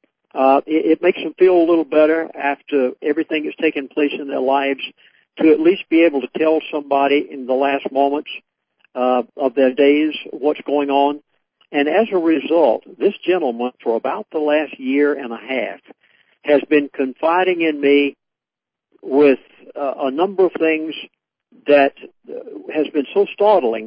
It makes them feel a little better after everything that's taken place in their lives, to at least be able to tell somebody in the last moments of their days what's going on. And as a result, this gentleman, for about the last year and a half, has been confiding in me with a number of things that has been so startling,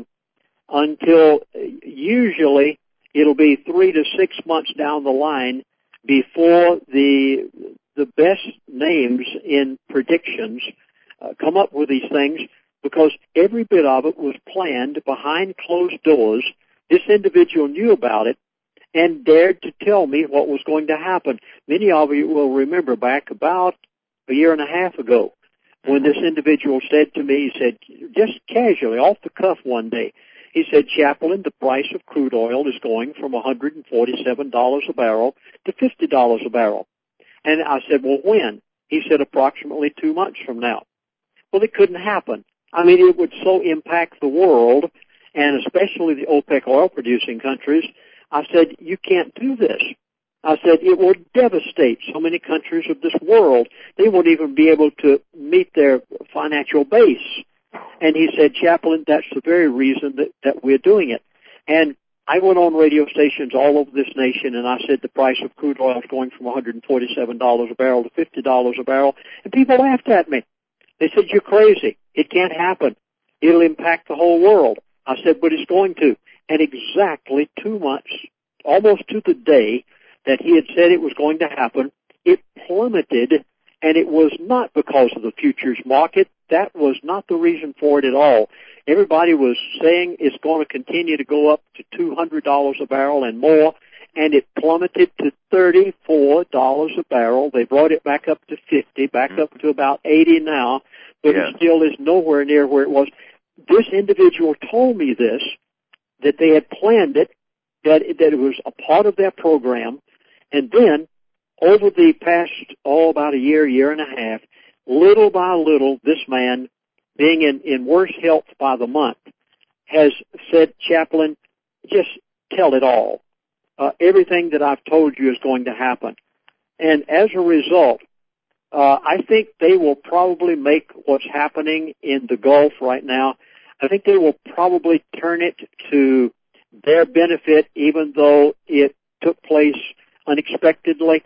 until usually it'll be 3 to 6 months down the line before the best names in predictions come up with these things, because every bit of it was planned behind closed doors. This individual knew about it and dared to tell me what was going to happen. Many of you will remember back about a year and a half ago, when this individual said to me, he said, just casually, off the cuff one day, he said, Chaplain, the price of crude oil is going from $147 a barrel to $50 a barrel. And I said, well, when? He said, approximately 2 months from now. Well, it couldn't happen. I mean, it would so impact the world, and especially the OPEC oil-producing countries. I said, you can't do this. I said, it will devastate so many countries of this world. They won't even be able to meet their financial base. And he said, Chaplain, that's the very reason that we're doing it. And I went on radio stations all over this nation, and I said the price of crude oil is going from $147 a barrel to $50 a barrel. And people laughed at me. They said, you're crazy. It can't happen. It'll impact the whole world. I said, but it's going to. And exactly 2 months, almost to the day that he had said it was going to happen, it plummeted, and it was not because of the futures market. That was not the reason for it at all. Everybody was saying it's going to continue to go up to $200 a barrel and more, and it plummeted to $34 a barrel. They brought it back up to 50, back up to about 80 now, but it still is nowhere near where it was. This individual told me this, that they had planned it, that it was a part of their program, and then over the past, about a year and a half, little by little, this man, being in worse health by the month, has said, Chaplain, just tell it all. Everything that I've told you is going to happen. And as a result, I think they will probably make what's happening in the Gulf right now, I think they will probably turn it to their benefit, even though it took place unexpectedly,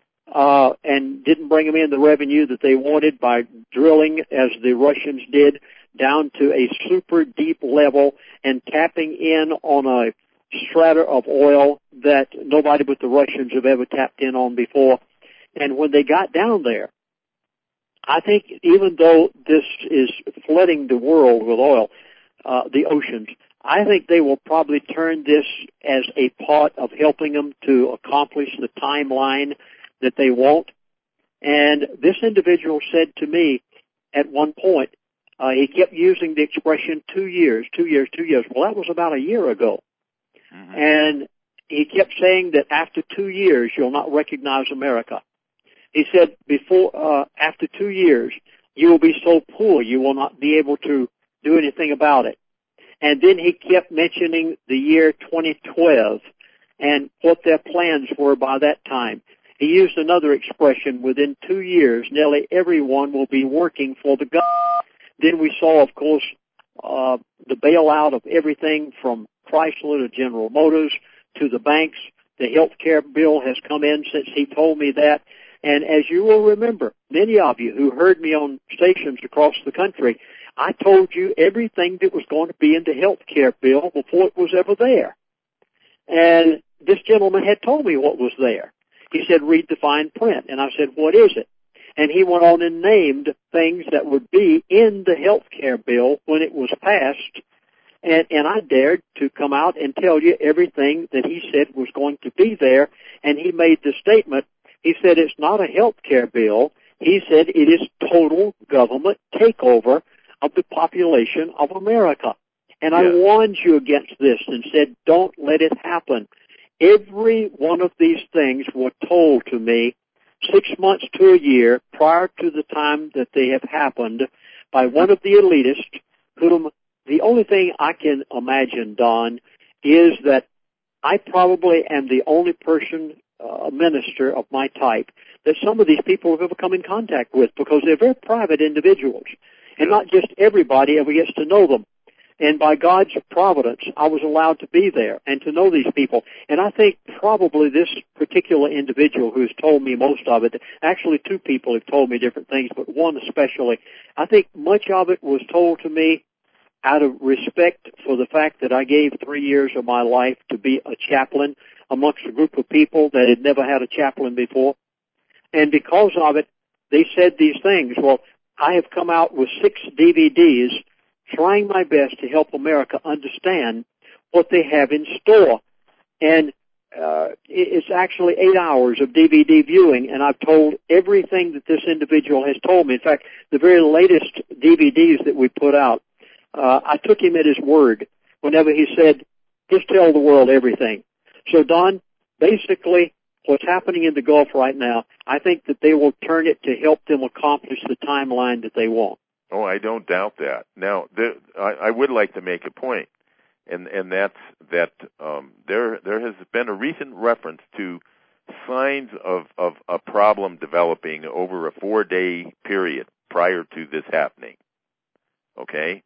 and didn't bring them in the revenue that they wanted by drilling, as the Russians did, down to a super deep level and tapping in on a strata of oil that nobody but the Russians have ever tapped in on before. And when they got down there, I think even though this is flooding the world with oil, the oceans, I think they will probably turn this as a part of helping them to accomplish the timeline that they want. And this individual said to me at one point, he kept using the expression 2 years. Well, that was about a year ago. Mm-hmm. And he kept saying that after 2 years, you'll not recognize America. He said after 2 years, you will be so poor you will not be able to do anything about it. And then he kept mentioning the year 2012 and what their plans were by that time. He used another expression, within 2 years, nearly everyone will be working for the government. Then we saw, of course, the bailout of everything from Chrysler to General Motors to the banks. The health care bill has come in since he told me that. And as you will remember, many of you who heard me on stations across the country, I told you everything that was going to be in the health care bill before it was ever there. And this gentleman had told me what was there. He said, read the fine print. And I said, what is it? And he went on and named things that would be in the health care bill when it was passed. And I dared to come out and tell you everything that he said was going to be there. And he made the statement, he said it's not a health care bill. He said it is total government takeover of the population of America. And I warned you against this and said, don't let it happen. Every one of these things were told to me 6 months to a year prior to the time that they have happened by one of the elitists whom the only thing I can imagine, Don, is that I probably am the only person, minister of my type, that some of these people have ever come in contact with because they're very private individuals. And not just everybody ever gets to know them. And by God's providence, I was allowed to be there and to know these people. And I think probably this particular individual who has told me most of it, actually two people have told me different things, but one especially, I think much of it was told to me out of respect for the fact that I gave 3 years of my life to be a chaplain amongst a group of people that had never had a chaplain before. And because of it, they said these things. Well, I have come out with 6 DVDs trying my best to help America understand what they have in store. And it's actually 8 hours of DVD viewing, and I've told everything that this individual has told me. In fact, the very latest DVDs that we put out, I took him at his word whenever he said, just tell the world everything. So, Don, basically, what's happening in the Gulf right now, I think that they will turn it to help them accomplish the timeline that they want. Oh, I don't doubt that. Now, I would like to make a point, and that's that there has been a recent reference to signs of a problem developing over a 4-day period prior to this happening. Okay,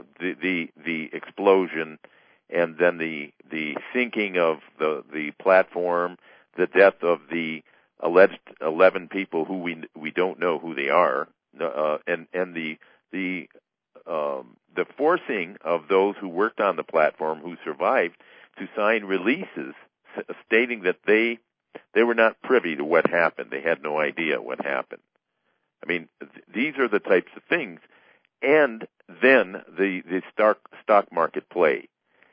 the explosion, and then the sinking of the platform, the death of the alleged 11 people who we don't know who they are, and the forcing of those who worked on the platform who survived to sign releases stating that they were not privy to what happened. They had no idea what happened. I mean, these are the types of things. And then the stock market play.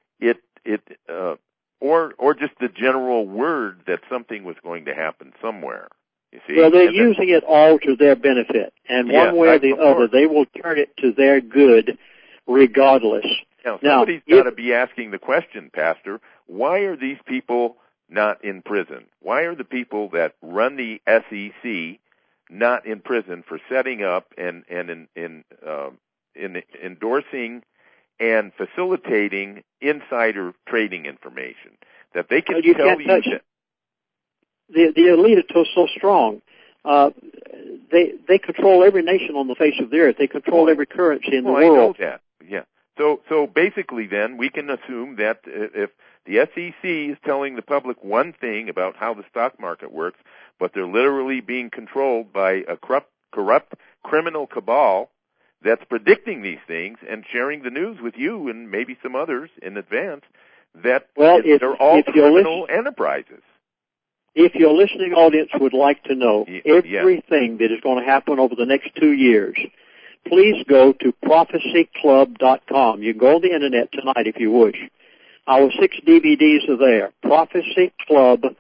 Or just the general word that something was going to happen somewhere. You see? Well, they're using it all to their benefit, and one way or the other, they will turn it to their good, regardless. Now somebody's got to be asking the question, Pastor. Why are these people not in prison? Why are the people that run the SEC not in prison for setting up and endorsing and facilitating insider trading information that they can tell you that the elite are so strong. They control every nation on the face of the earth. They control every currency in the world. I know that. Yeah. So basically, then we can assume that if the SEC is telling the public one thing about how the stock market works, but they're literally being controlled by a corrupt criminal cabal that's predicting these things and sharing the news with you and maybe some others in advance, that they're all criminal enterprises. If your listening audience would like to know everything that is going to happen over the next 2 years, please go to prophecyclub.com. You can go on the internet tonight if you wish. Our 6 DVDs are there. prophecyclub.com,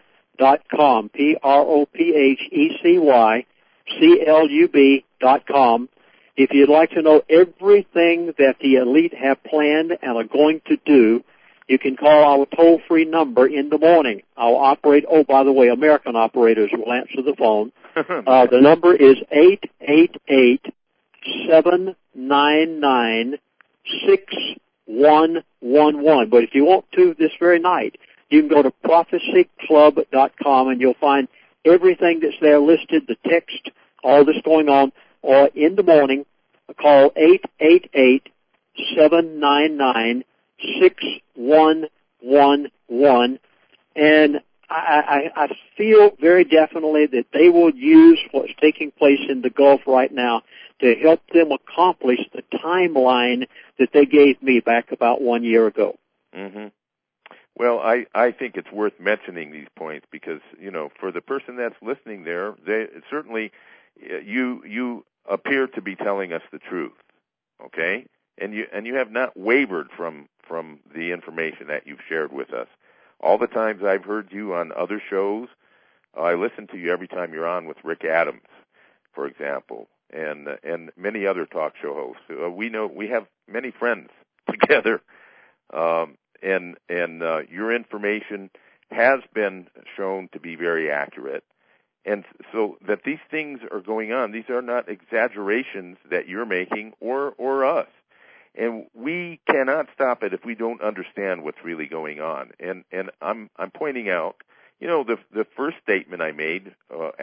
prophecyclub.com. If you'd like to know everything that the elite have planned and are going to do, you can call our toll-free number in the morning. Our operator, by the way, American operators will answer the phone. The number is 888-799-6111. But if you want to this very night, you can go to prophecyclub.com and you'll find everything that's there listed, the text, all that's going on, or in the morning, call 888-799-6111. And I feel very definitely that they will use what's taking place in the Gulf right now to help them accomplish the timeline that they gave me back about 1 year ago. Mm-hmm. Well, I think it's worth mentioning these points because, you know, for the person that's listening there, they certainly you appear to be telling us the truth, okay? And you have not wavered from the information that you've shared with us. All the times I've heard you on other shows, I listen to you every time you're on with Rick Adams, for example, and many other talk show hosts. We know we have many friends together, and your information has been shown to be very accurate. And so that these things are going on, these are not exaggerations that you're making or us. And we cannot stop it if we don't understand what's really going on. And I'm pointing out, you know, the first statement I made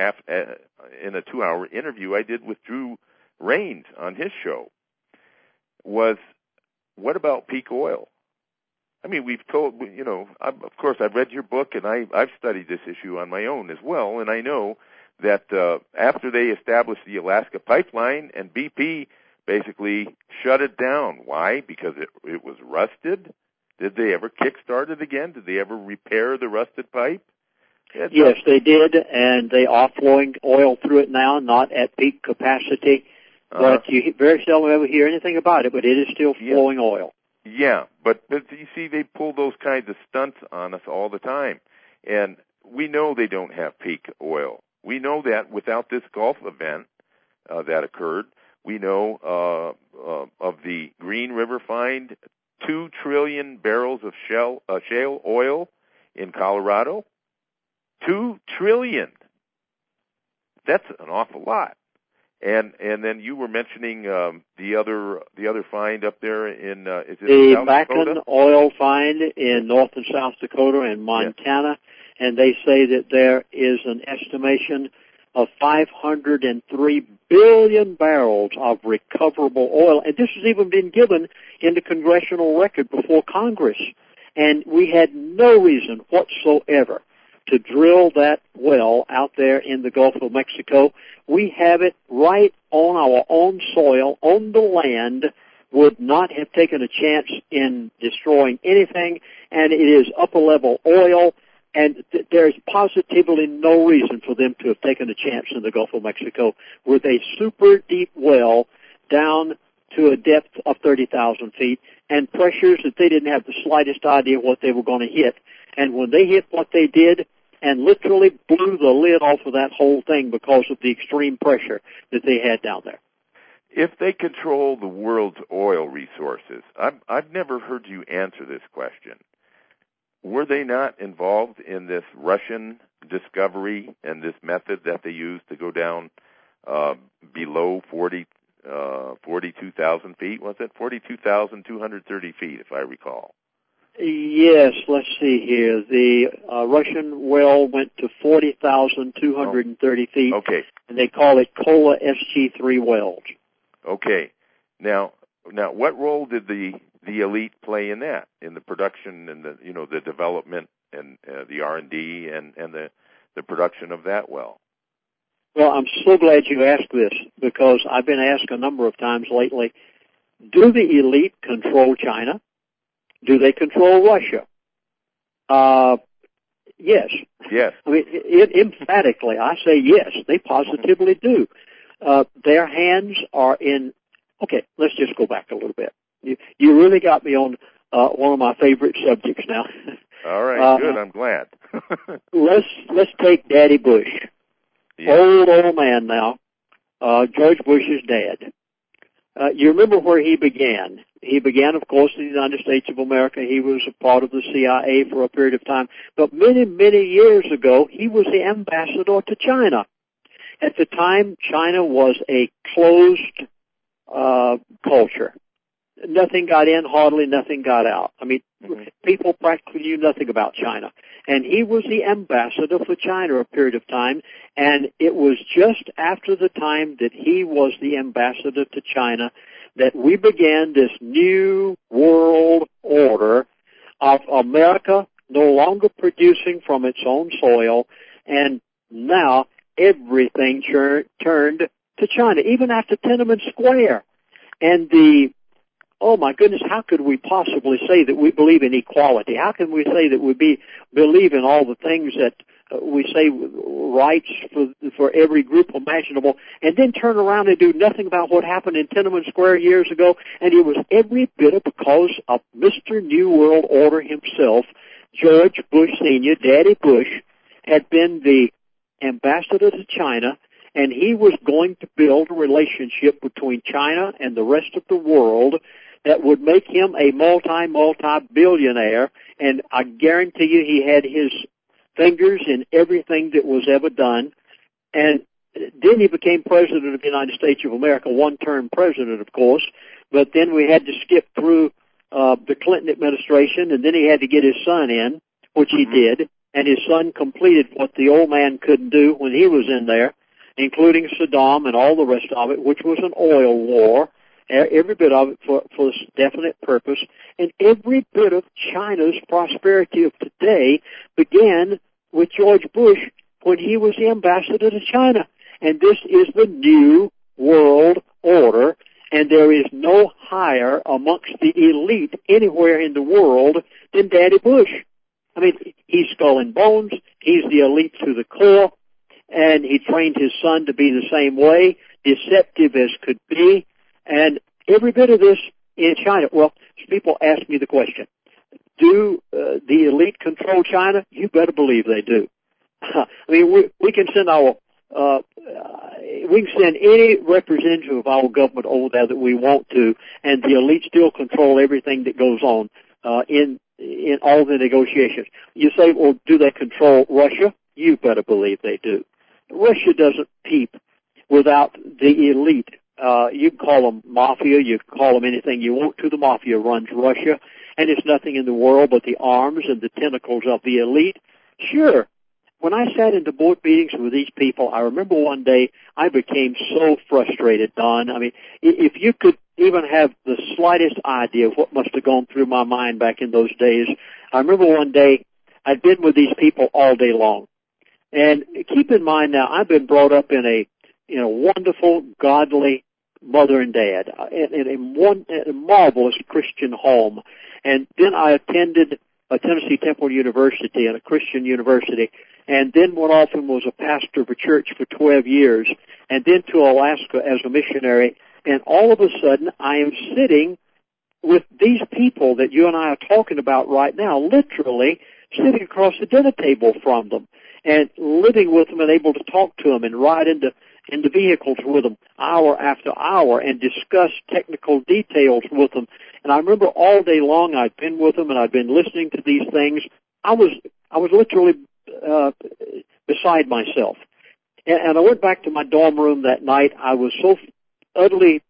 in a 2-hour interview I did with Drew Rains on his show was, what about peak oil? I mean, we've told, you know, of course I've read your book and I've studied this issue on my own as well, and I know that after they established the Alaska pipeline and BP basically shut it down. Why? Because it was rusted? Did they ever kickstart it again? Did they ever repair the rusted pipe? Yes, they did, and they are flowing oil through it now, not at peak capacity. But you very seldom ever hear anything about it, but it is still flowing oil. Yeah, but you see, they pull those kinds of stunts on us all the time. And we know they don't have peak oil. We know that without this Gulf event that occurred. We know of the Green River find, 2 trillion barrels of shale oil in Colorado. 2 trillion. That's an awful lot. And then you were mentioning the other find up there in is it the South Bakken Dakota? Oil find in North and South Dakota and Montana, and they say that there is an estimation of 503 billion barrels of recoverable oil, and this has even been given in the congressional record before Congress. And we had no reason whatsoever to drill that well out there in the Gulf of Mexico. We have it right on our own soil, on the land, would not have taken a chance in destroying anything, and it is upper-level oil, and there's positively no reason for them to have taken a chance in the Gulf of Mexico with a super deep well down to a depth of 30,000 feet and pressures that they didn't have the slightest idea what they were going to hit. And when they hit what they did and literally blew the lid off of that whole thing because of the extreme pressure that they had down there. If they control the world's oil resources, I've never heard you answer this question. Were they not involved in this Russian discovery and this method that they used to go down below 42,000 feet? Was it 42,230 feet, if I recall? Yes, let's see here. The Russian well went to 40,230 feet. Okay. And they call it Kola SG3 wells. Okay. Now, what role did the elite play in that, in the production and the development and the R&D and the production of that well? Well, I'm so glad you asked this because I've been asked a number of times lately, do the elite control China? Do they control Russia? Yes. Yes. I mean, emphatically, I say yes. They positively do. Their hands are in. Okay, let's just go back a little bit. You really got me on one of my favorite subjects now. All right, good. I'm glad. Let's take Daddy Bush, old man now, George Bush's dad. You remember where he began. He began, of course, in the United States of America. He was a part of the CIA for a period of time. But many, many years ago, he was the ambassador to China. At the time, China was a closed culture. Nothing got in, hardly nothing got out. I mean, people practically knew nothing about China. And he was the ambassador for China a period of time, and it was just after the time that he was the ambassador to China that we began this new world order of America no longer producing from its own soil, and now everything turned to China, even after Tiananmen Square. And oh my goodness, how could we possibly say that we believe in equality? How can we say that we believe in all the things that we say rights for every group imaginable, and then turn around and do nothing about what happened in Tiananmen Square years ago? And it was every bit of because of Mr. New World Order himself. George Bush Sr., Daddy Bush, had been the ambassador to China, and he was going to build a relationship between China and the rest of the world that would make him a multi-billionaire, and I guarantee you he had his fingers in everything that was ever done. And then he became president of the United States of America, one-term president, of course, but then we had to skip through the Clinton administration, and then he had to get his son in, which he did, and his son completed what the old man couldn't do when he was in there, including Saddam and all the rest of it, which was an oil war, every bit of it for a definite purpose. And every bit of China's prosperity of today began with George Bush when he was the ambassador to China. And this is the new world order, and there is no higher amongst the elite anywhere in the world than Daddy Bush. I mean, he's skull and bones, he's the elite to the core, and he trained his son to be the same way, deceptive as could be, and every bit of this in China. Well, people ask me the question, do the elite control China? You better believe they do. I mean, we can send we can send any representative of our government over there that we want to, and the elite still control everything that goes on in all the negotiations. You say, well, do they control Russia? You better believe they do. Russia doesn't peep without the elite. You can call them mafia, you can call them anything you want to. The mafia runs Russia, and it's nothing in the world but the arms and the tentacles of the elite. Sure. When I sat into board meetings with these people, I remember one day I became so frustrated, Don. I mean, if you could even have the slightest idea of what must have gone through my mind back in those days. I remember one day I'd been with these people all day long. And keep in mind now, I've been brought up in a wonderful, godly mother and dad, in a marvelous Christian home. And then I attended a Tennessee Temple University and a Christian university, and then went off and was a pastor of a church for 12 years, and then to Alaska as a missionary. And all of a sudden, I am sitting with these people that you and I are talking about right now, literally sitting across the dinner table from them, and living with them and able to talk to them and ride into vehicles with them hour after hour and discuss technical details with them. And I remember all day long I'd been with them and I'd been listening to these things. I was literally beside myself. And I went back to my dorm room that night. I was so utterly,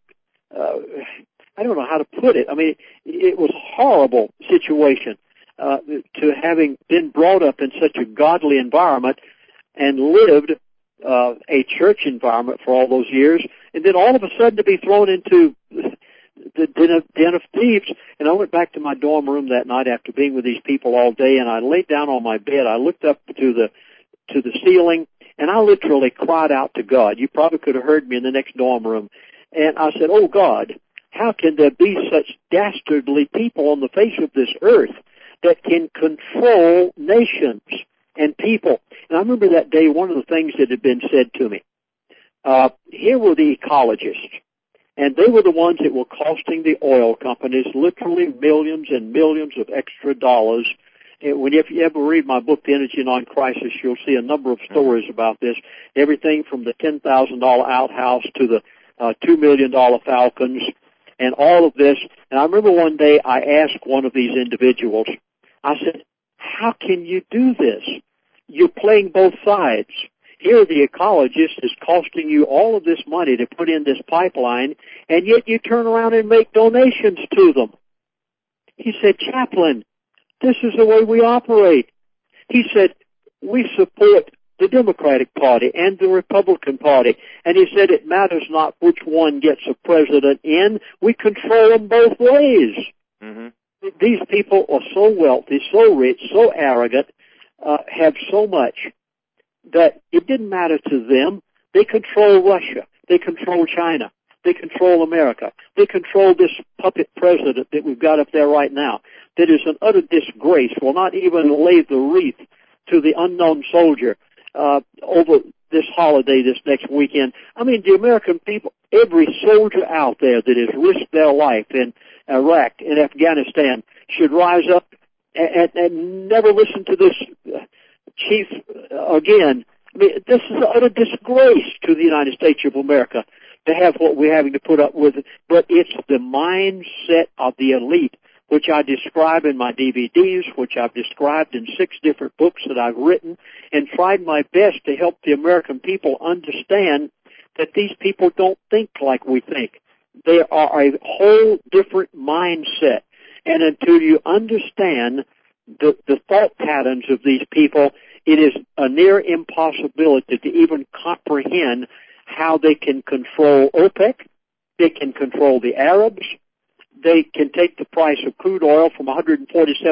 I don't know how to put it. I mean, it was a horrible situation to having been brought up in such a godly environment and lived a church environment for all those years, and then all of a sudden to be thrown into the den of thieves. And I went back to my dorm room that night after being with these people all day, and I laid down on my bed. I looked up to the ceiling, and I literally cried out to God. You probably could have heard me in the next dorm room. And I said, oh God, how can there be such dastardly people on the face of this earth that can control nations and people? And I remember that day, one of the things that had been said to me, here were the ecologists, and they were the ones that were costing the oil companies literally millions and millions of extra dollars. And if you ever read my book, The Energy Non-Crisis, you'll see a number of stories about this, everything from the $10,000 outhouse to the $2 million Falcons and all of this. And I remember one day I asked one of these individuals, I said, how can you do this? You're playing both sides. Here the ecologist is costing you all of this money to put in this pipeline, and yet you turn around and make donations to them. He said, Chaplain, this is the way we operate. He said, we support the Democratic Party and the Republican Party. And he said it matters not which one gets a president in. We control them both ways. Mm-hmm. These people are so wealthy, so rich, so arrogant, have so much that it didn't matter to them. They control Russia. They control China. They control America. They control this puppet president that we've got up there right now that is an utter disgrace, will not even lay the wreath to the unknown soldier over this holiday this next weekend. I mean, the American people, every soldier out there that has risked their life in Iraq and Afghanistan should rise up and never listen to this chief again. I mean, this is an utter disgrace to the United States of America to have what we're having to put up with. But it's the mindset of the elite, which I describe in my DVDs, which I've described in 6 different books that I've written, and tried my best to help the American people understand that these people don't think like we think. They are a whole different mindset. And until you understand the thought patterns of these people, it is a near impossibility to even comprehend how they can control OPEC, they can control the Arabs, they can take the price of crude oil from $147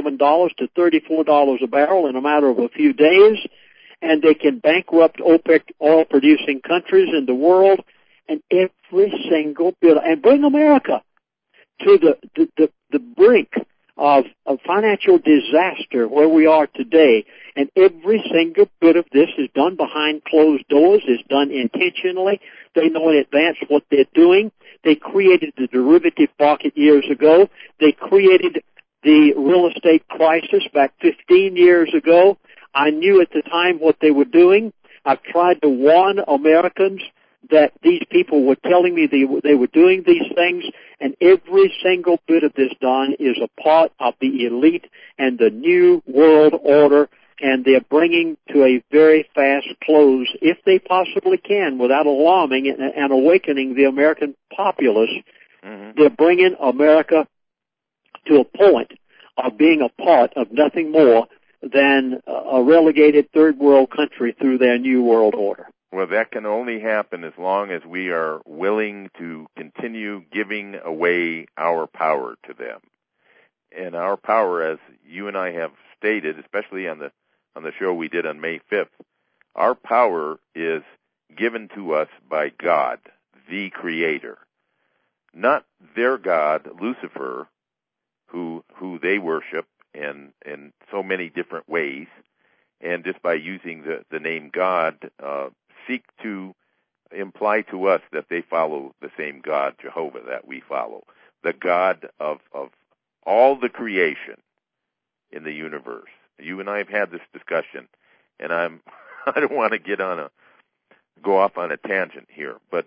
to $34 a barrel in a matter of a few days, and they can bankrupt OPEC oil-producing countries in the world, and every single bit, and bring America to the brink of financial disaster where we are today. And every single bit of this is done behind closed doors, is done intentionally. They know in advance what they're doing. They created the derivative market years ago. They created the real estate crisis back 15 years ago. I knew at the time what they were doing. I've tried to warn Americans that these people were telling me they were doing these things, and every single bit of this, Don, is a part of the elite and the new world order, and they're bringing to a very fast close, if they possibly can, without alarming and awakening the American populace. Mm-hmm. They're bringing America to a point of being a part of nothing more than a relegated third world country through their new world order. Well, that can only happen as long as we are willing to continue giving away our power to them. And our power, as you and I have stated, especially on the show we did on May 5th, our power is given to us by God, the Creator. Not their God, Lucifer, who they worship in so many different ways, and just by using the name God, seek to imply to us that they follow the same God, Jehovah, that we follow, the God of all the creation in the universe. You and I have had this discussion, and I don't want to go off on a tangent here, but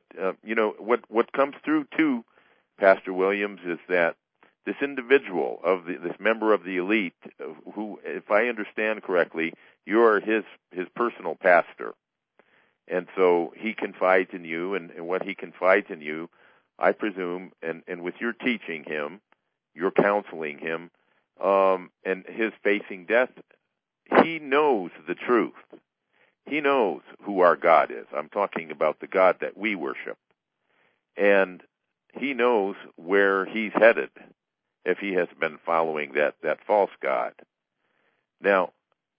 what comes through too, Pastor Williams, is that this individual this member of the elite, who, if I understand correctly, you are his personal pastor. And so he confides in you, and what he confides in you, I presume, and with your teaching him, you're counseling him, and his facing death, he knows the truth. He knows who our God is. I'm talking about the God that we worship. And he knows where he's headed if he has been following that false God. Now,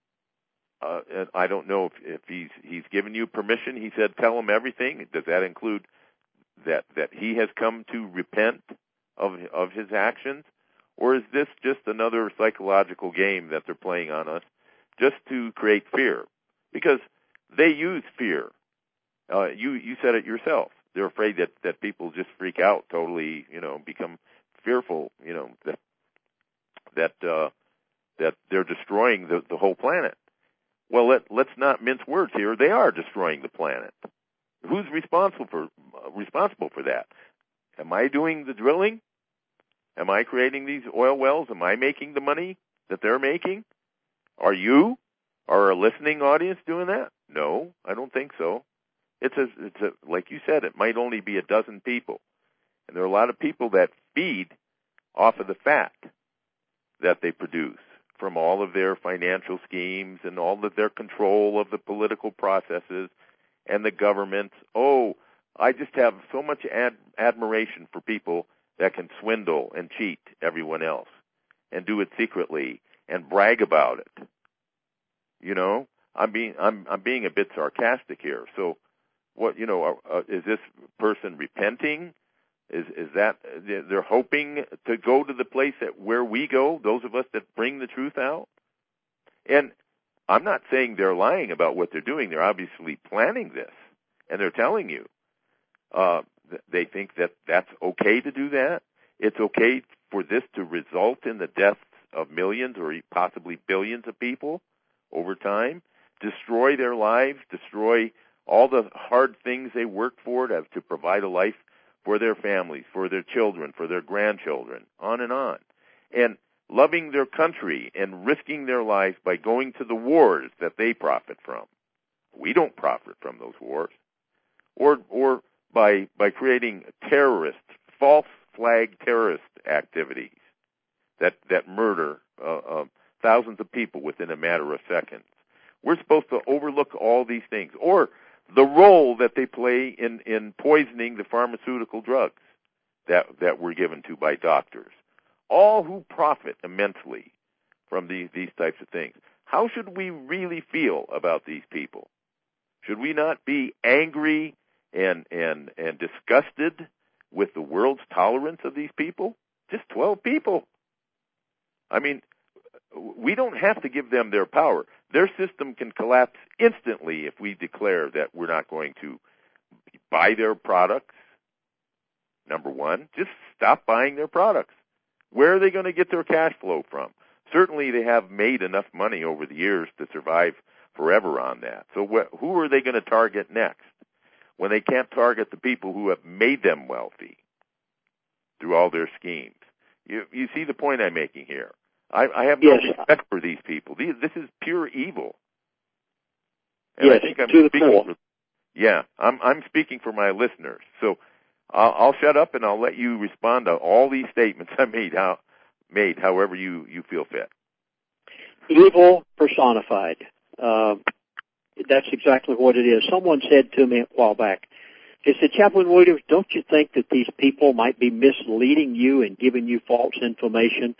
and I don't know if he's given you permission. He said, tell him everything. Does that include that he has come to repent of his actions? Or is this just another psychological game that they're playing on us just to create fear? Because they use fear. You said it yourself. They're afraid that people just freak out totally, become fearful, that they're destroying the whole planet. Well, let's not mince words here. They are destroying the planet. Who's responsible for that? Am I doing the drilling? Am I creating these oil wells? Am I making the money that they're making? Are you? Are our listening audience doing that? No, I don't think so. It's like you said, it might only be 12 people. And there are a lot of people that feed off of the fat that they produce from all of their financial schemes and all of their control of the political processes and the government. Oh, I just have so much admiration for people that can swindle and cheat everyone else and do it secretly and brag about it. You know, I'm being a bit sarcastic here. So, what, you know, is this person repenting? Is that they're hoping to go to the place where we go, those of us that bring the truth out? And I'm not saying they're lying about what they're doing. They're obviously planning this, and they're telling you. They think that that's okay to do that. It's okay for this to result in the deaths of millions or possibly billions of people over time, destroy their lives, destroy all the hard things they worked for to provide a life for their families, for their children, for their grandchildren, on and on. And loving their country and risking their lives by going to the wars that they profit from. We don't profit from those wars. Or by creating terrorist, false flag terrorist activities that murder thousands of people within a matter of seconds. We're supposed to overlook all these things. Or the role that they play in poisoning the pharmaceutical drugs that were given to by doctors. All who profit immensely from these types of things. How should we really feel about these people? Should we not be angry and disgusted with the world's tolerance of these people? Just 12 people. I mean, we don't have to give them their power. Their system can collapse instantly if we declare that we're not going to buy their products. Number one, just stop buying their products. Where are they going to get their cash flow from? Certainly they have made enough money over the years to survive forever on that. So who are they going to target next when they can't target the people who have made them wealthy through all their schemes? You see the point I'm making here. I have no respect for these people. This is pure evil. And yes, I think I'm to the speaking core. I'm speaking for my listeners. So I'll shut up and I'll let you respond to all these statements I made however you feel fit. Evil personified. That's exactly what it is. Someone said to me a while back, he said, Chaplain Williams, don't you think that these people might be misleading you and giving you false information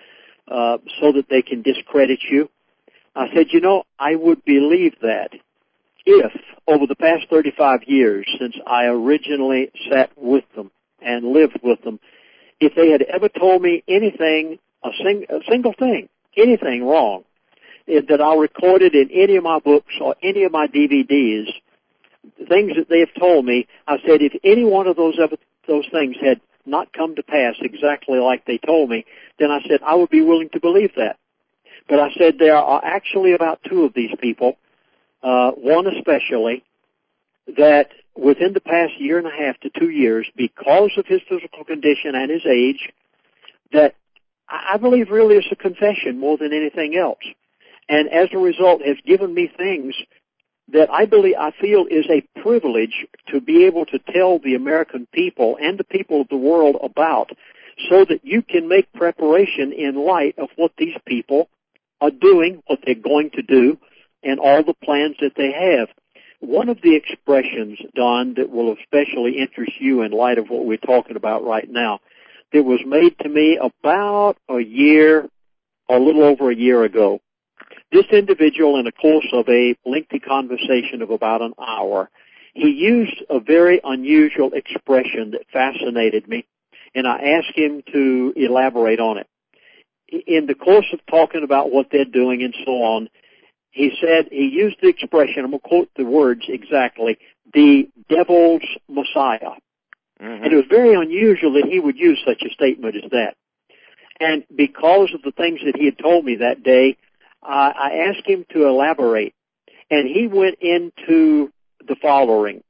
so that they can discredit you? I said, I would believe that if over the past 35 years since I originally sat with them and lived with them, if they had ever told me anything, a single thing, anything wrong, that I recorded in any of my books or any of my DVDs, things that they have told me, I said, if any one of those things had not come to pass exactly like they told me, then I said I would be willing to believe that. But I said there are actually about two of these people, one especially, that within the past year and a half to 2 years, because of his physical condition and his age, that I believe really is a confession more than anything else. And as a result has given me things that I feel is a privilege to be able to tell the American people and the people of the world about, so that you can make preparation in light of what these people are doing, what they're going to do, and all the plans that they have. One of the expressions, Don, that will especially interest you in light of what we're talking about right now, that was made to me about a little over a year ago. This individual, in the course of a lengthy conversation of about an hour, he used a very unusual expression that fascinated me, and I asked him to elaborate on it. In the course of talking about what they're doing and so on, he said, he used the expression, I'm going to quote the words exactly, the devil's Messiah. Mm-hmm. And it was very unusual that he would use such a statement as that. And because of the things that he had told me that day, I asked him to elaborate. And he went into the following.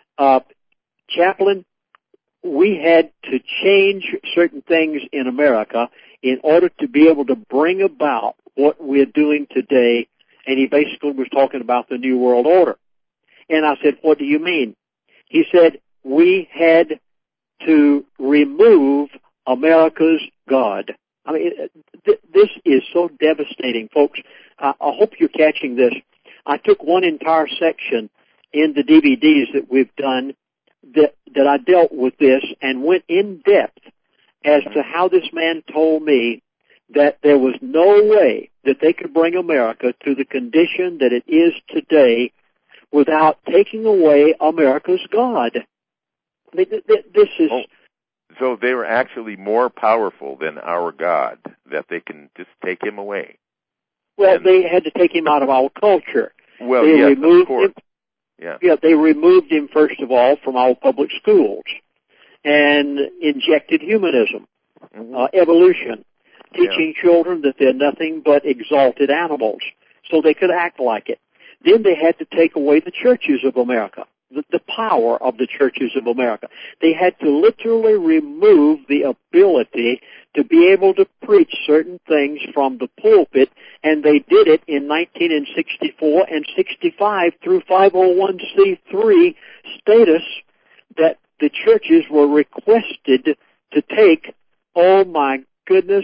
Chaplain, we had to change certain things in America in order to be able to bring about what we're doing today. And he basically was talking about the New World Order. And I said, what do you mean? He said, we had to remove America's God. I mean, this is so devastating, folks. I hope you're catching this. I took one entire section in the DVDs that we've done that I dealt with this and went in depth as to how this man told me that there was no way that they could bring America to the condition that it is today without taking away America's God. I mean, this is... So they were actually more powerful than our God, that they can just take him away. Well, they had to take him out of our culture. Well, they yes, removed of course. Him, they removed him, first of all, from our public schools and injected humanism, evolution, teaching children that they're nothing but exalted animals so they could act like it. Then they had to take away the churches of America, the power of the churches of America. They had to literally remove the ability to be able to preach certain things from the pulpit, and they did it in 1964 and 65 through 501c3 status that the churches were requested to take. Oh my goodness.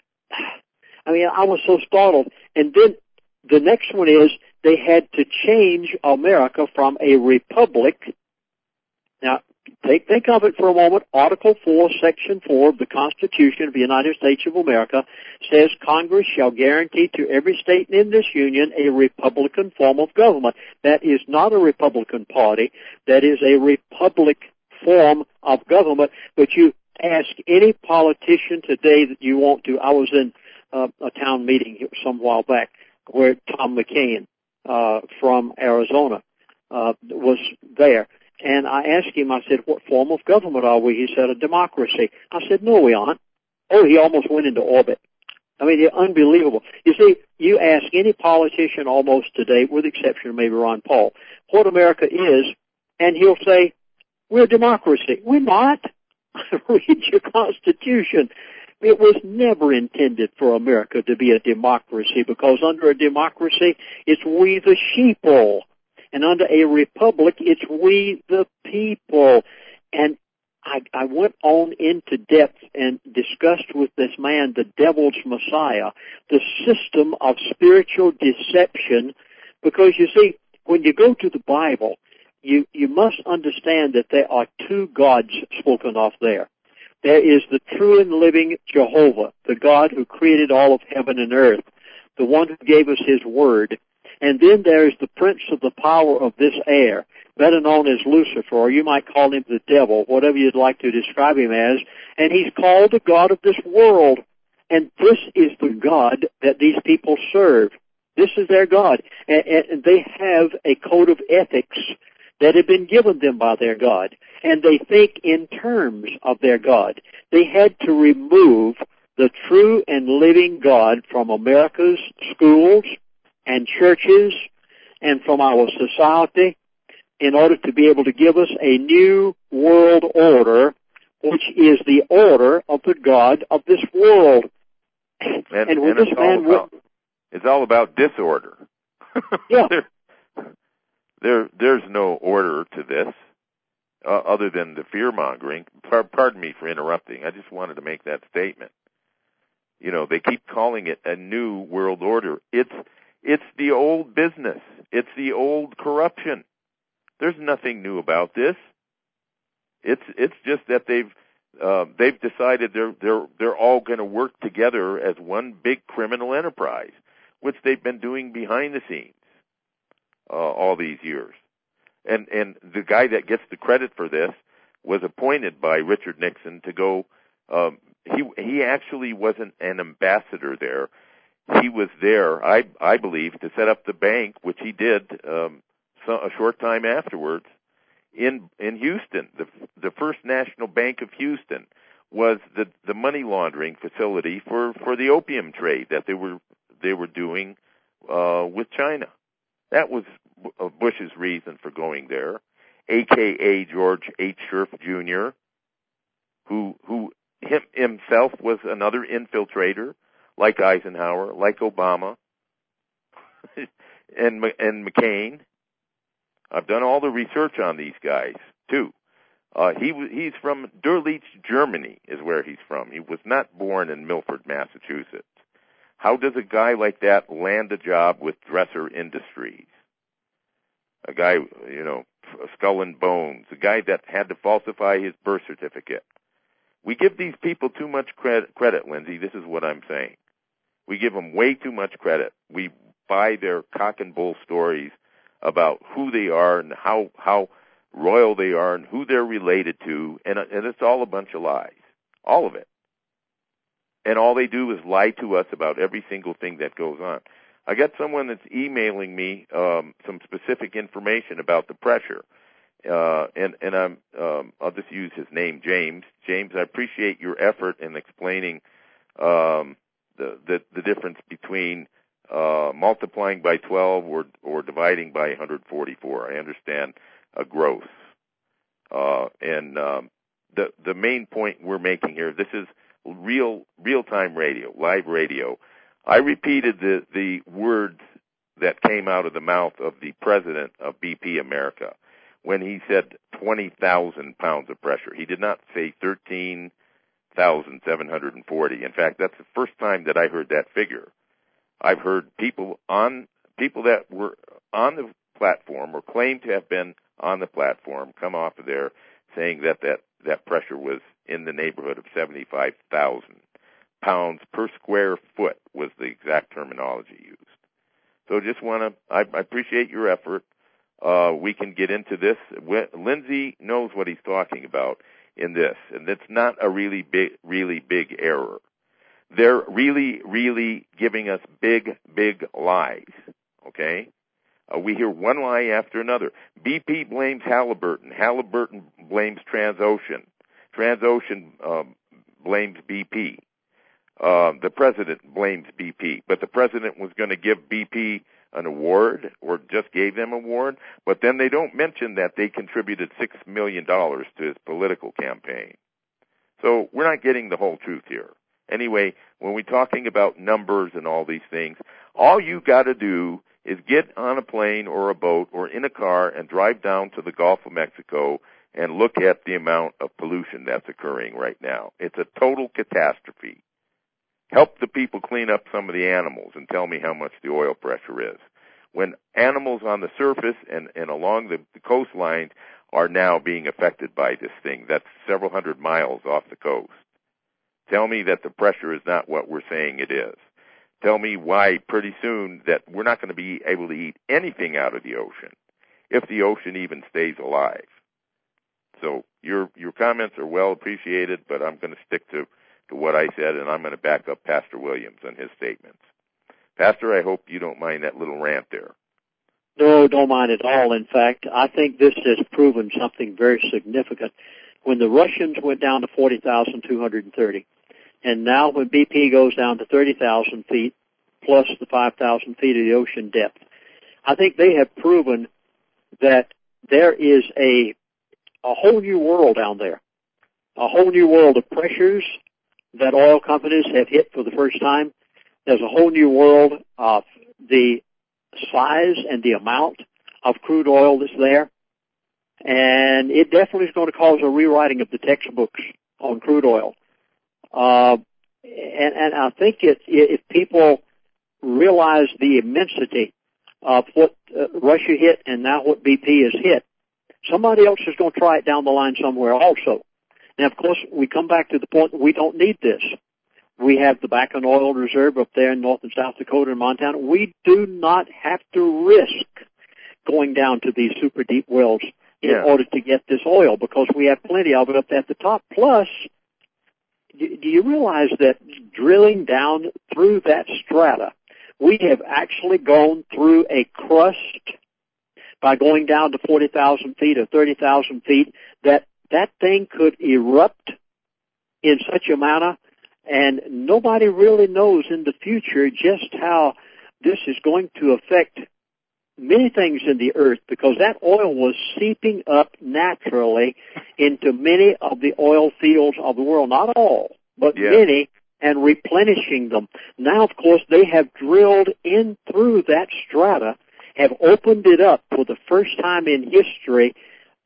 I mean, I was so startled. And then the next one is they had to change America from a republic. Now, think of it for a moment. Article 4, Section 4 of the Constitution of the United States of America says Congress shall guarantee to every state in this union a Republican form of government. That is not a Republican Party. That is a republic form of government. But you ask any politician today that you want to. I was in a town meeting some while back where Tom McCain from Arizona was there. And I asked him, I said, what form of government are we? He said, a democracy. I said, no, we aren't. Oh, he almost went into orbit. I mean, they're unbelievable. You see, you ask any politician almost today, with the exception of maybe Ron Paul, what America is, and he'll say, we're a democracy. We're not. Read your Constitution. It was never intended for America to be a democracy, because under a democracy, it's we the sheeple. And under a republic, it's we the people. And I went on into depth and discussed with this man, the devil's Messiah, the system of spiritual deception, because you see, when you go to the Bible, you must understand that there are two gods spoken of there. There is the true and living Jehovah, the God who created all of heaven and earth, the one who gave us his word. And then there is the prince of the power of this air, better known as Lucifer, or you might call him the devil, whatever you'd like to describe him as, and he's called the God of this world. And this is the God that these people serve. This is their God. And they have a code of ethics that had been given them by their God, and they think in terms of their God. They had to remove the true and living God from America's schools and churches and from our society in order to be able to give us a new world order, which is the order of the God of this world. And when this man it's all about disorder. Yeah. There's no order to this, other than the fear-mongering. Pardon me for interrupting. I just wanted to make that statement. You know, they keep calling it a new world order. It's the old business. It's the old corruption. There's nothing new about this. It's just that they've decided they're all going to work together as one big criminal enterprise, which they've been doing behind the scenes all these years. And the guy that gets the credit for this was appointed by Richard Nixon to go. He actually wasn't an ambassador there. He was there, I believe, to set up the bank, which he did a short time afterwards in Houston. The First National Bank of Houston was the money laundering facility for the opium trade that they were doing with China. That was Bush's reason for going there, a.k.a. George H. Sherf Jr., who himself was another infiltrator, like Eisenhower, like Obama, and McCain. I've done all the research on these guys, too. He's from Dürlich, Germany, is where he's from. He was not born in Milford, Massachusetts. How does a guy like that land a job with Dresser Industries? A guy, Skull and Bones, a guy that had to falsify his birth certificate. We give these people too much credit, Lindsay. This is what I'm saying. We give them way too much credit. We buy their cock and bull stories about who they are and how royal they are and who they're related to, and it's all a bunch of lies. All of it. And all they do is lie to us about every single thing that goes on. I got someone that's emailing me some specific information about the pressure, and I'll just use his name, James. James, I appreciate your effort in explaining the difference between multiplying by 12 or dividing by 144. I understand a growth, and the main point we're making here. This is real-time radio, live radio. I repeated the words that came out of the mouth of the president of BP America when he said 20,000 pounds of pressure. He did not say 13,740. In fact, that's the first time that I heard that figure. I've heard people that were on the platform or claimed to have been on the platform come off of there saying that pressure was in the neighborhood of 75,000 pounds per square foot was the exact terminology used. So just I appreciate your effort. We can get into this. Lindsay knows what he's talking about in this, and it's not a really big error. They're really giving us big lies, okay? We hear one lie after another. BP blames Halliburton. Halliburton blames Transocean. Transocean blames BP. The president blames BP, but the president was going to give BP an award or just gave them an award, but then they don't mention that they contributed $6 million to his political campaign. So we're not getting the whole truth here. Anyway, when we're talking about numbers and all these things, all you got to do is get on a plane or a boat or in a car and drive down to the Gulf of Mexico and look at the amount of pollution that's occurring right now. It's a total catastrophe. Help the people clean up some of the animals and tell me how much the oil pressure is. When animals on the surface and along the coastlines are now being affected by this thing that's several hundred miles off the coast. Tell me that the pressure is not what we're saying it is. Tell me why pretty soon that we're not going to be able to eat anything out of the ocean, if the ocean even stays alive. So your comments are well appreciated, but I'm going to stick to what I said, and I'm going to back up Pastor Williams on his statements. Pastor, I hope you don't mind that little rant there. No, don't mind at all. In fact, I think this has proven something very significant. When the Russians went down to 40,230, and now when BP goes down to 30,000 feet, plus the 5,000 feet of the ocean depth, I think they have proven that there is a whole new world down there, a whole new world of pressures that oil companies have hit for the first time. There's a whole new world of the size and the amount of crude oil that's there. And it definitely is going to cause a rewriting of the textbooks on crude oil. And I think if people realize the immensity of what Russia hit and now what BP has hit, somebody else is going to try it down the line somewhere also. Now, of course, we come back to the point that we don't need this. We have the Bakken Oil Reserve up there in North and South Dakota and Montana. We do not have to risk going down to these super deep wells in order to get this oil because we have plenty of it up at the top. Plus, do you realize that drilling down through that strata, we have actually gone through a crust by going down to 40,000 feet or 30,000 feet that thing could erupt in such a manner, and nobody really knows in the future just how this is going to affect many things in the earth, because that oil was seeping up naturally into many of the oil fields of the world, not all, but many, and replenishing them. Now, of course, they have drilled in through that strata, have opened it up for the first time in history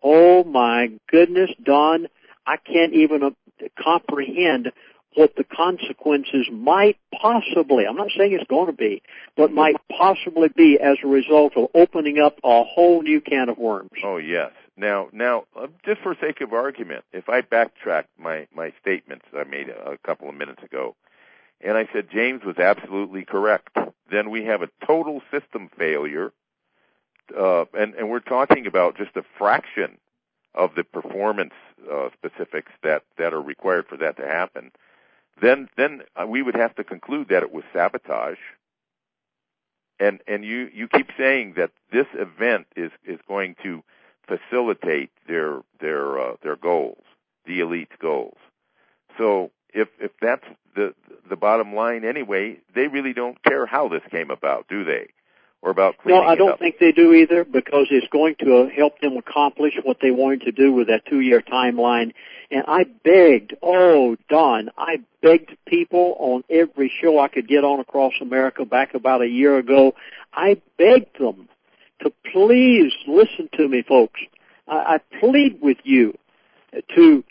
Oh my goodness, Don, I can't even comprehend what the consequences might possibly, I'm not saying it's going to be, but might possibly be as a result of opening up a whole new can of worms. Oh, yes. Now, just for sake of argument, if I backtrack my statements I made a couple of minutes ago, and I said James was absolutely correct, then we have a total system failure, and we're talking about just a fraction of the performance specifics that are required for that to happen. Then we would have to conclude that it was sabotage. And you keep saying that this event is going to facilitate their goals, the elite's goals. So if that's the bottom line anyway, they really don't care how this came about, do they? Or about cleaning it up? No, I don't think they do either, because it's going to help them accomplish what they wanted to do with that 2-year timeline. And I begged, oh, Don, I begged people on every show I could get on across America back about a year ago. I begged them to please listen to me, folks. I plead with you to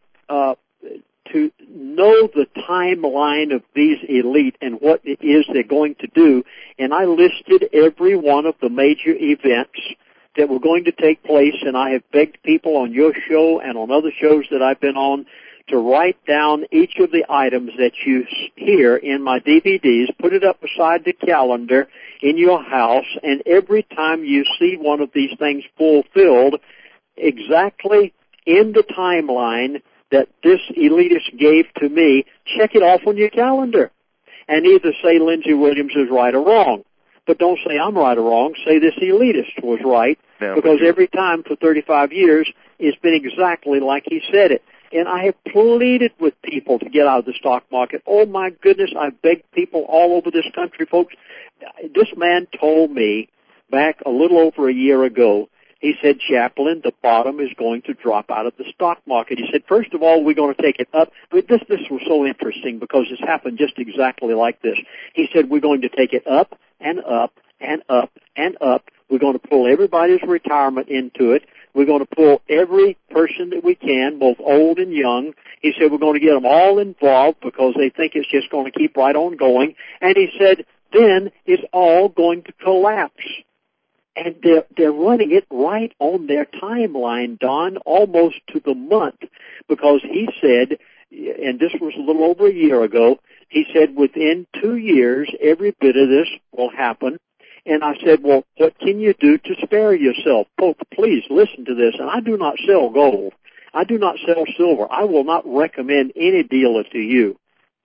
know the timeline of these elite and what it is they're going to do. And I listed every one of the major events that were going to take place, and I have begged people on your show and on other shows that I've been on to write down each of the items that you hear in my DVDs, put it up beside the calendar in your house, and every time you see one of these things fulfilled exactly in the timeline that this elitist gave to me, check it off on your calendar. And either say Lindsey Williams is right or wrong. But don't say I'm right or wrong. Say this elitist was right. Now, because every time for 35 years, it's been exactly like he said it. And I have pleaded with people to get out of the stock market. Oh, my goodness, I've begged people all over this country, folks. This man told me back a little over a year ago, he said, Chaplain, the bottom is going to drop out of the stock market. He said, first of all, we're going to take it up. But this was so interesting because it's happened just exactly like this. He said, we're going to take it up and up and up and up. We're going to pull everybody's retirement into it. We're going to pull every person that we can, both old and young. He said, we're going to get them all involved because they think it's just going to keep right on going. And he said, then it's all going to collapse. And they're running it right on their timeline, Don, almost to the month, because he said, and this was a little over a year ago, he said within 2 years, every bit of this will happen. And I said, well, what can you do to spare yourself? Folks, please listen to this. And I do not sell gold. I do not sell silver. I will not recommend any dealer to you.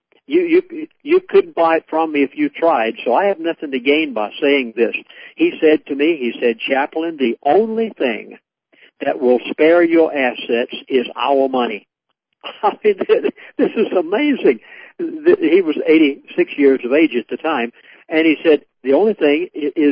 You couldn't buy it from me if you tried, so I have nothing to gain by saying this. He said to me, Chaplain, the only thing that will spare your assets is our money. I mean, this is amazing. He was 86 years of age at the time, and he said, the only thing is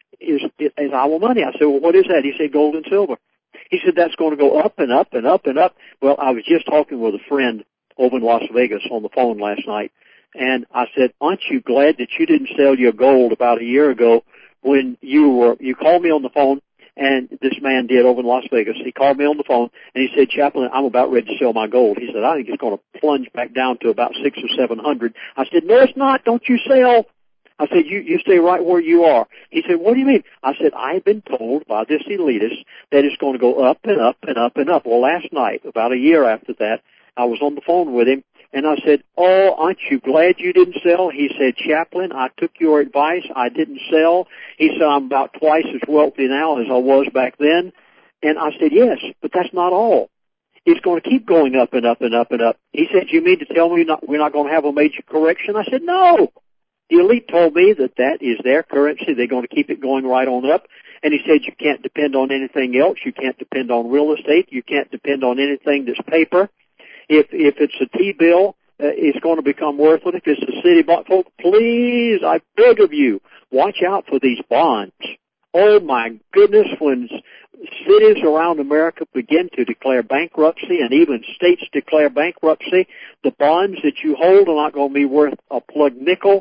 our money. I said, well, what is that? He said, gold and silver. He said, that's going to go up and up and up and up. Well, I was just talking with a friend over in Las Vegas on the phone last night, and I said, aren't you glad that you didn't sell your gold about a year ago when you called me on the phone, and this man did over in Las Vegas. He called me on the phone, and he said, Chaplain, I'm about ready to sell my gold. He said, I think it's going to plunge back down to about 600 or 700. I said, no, it's not. Don't you sell. I said, you stay right where you are. He said, what do you mean? I said, I've been told by this elitist that it's going to go up and up and up and up. Well, last night, about a year after that, I was on the phone with him, and I said, oh, aren't you glad you didn't sell? He said, Chaplain, I took your advice. I didn't sell. He said, I'm about twice as wealthy now as I was back then. And I said, yes, but that's not all. It's going to keep going up and up and up and up. He said, you mean to tell me we're not going to have a major correction? I said, no. The elite told me that is their currency. They're going to keep it going right on up. And he said, you can't depend on anything else. You can't depend on real estate. You can't depend on anything that's paper. If it's a T-bill, it's going to become worthless. If it's a city bond, folks, please, I beg of you, watch out for these bonds. Oh my goodness, when cities around America begin to declare bankruptcy and even states declare bankruptcy, the bonds that you hold are not going to be worth a plug nickel.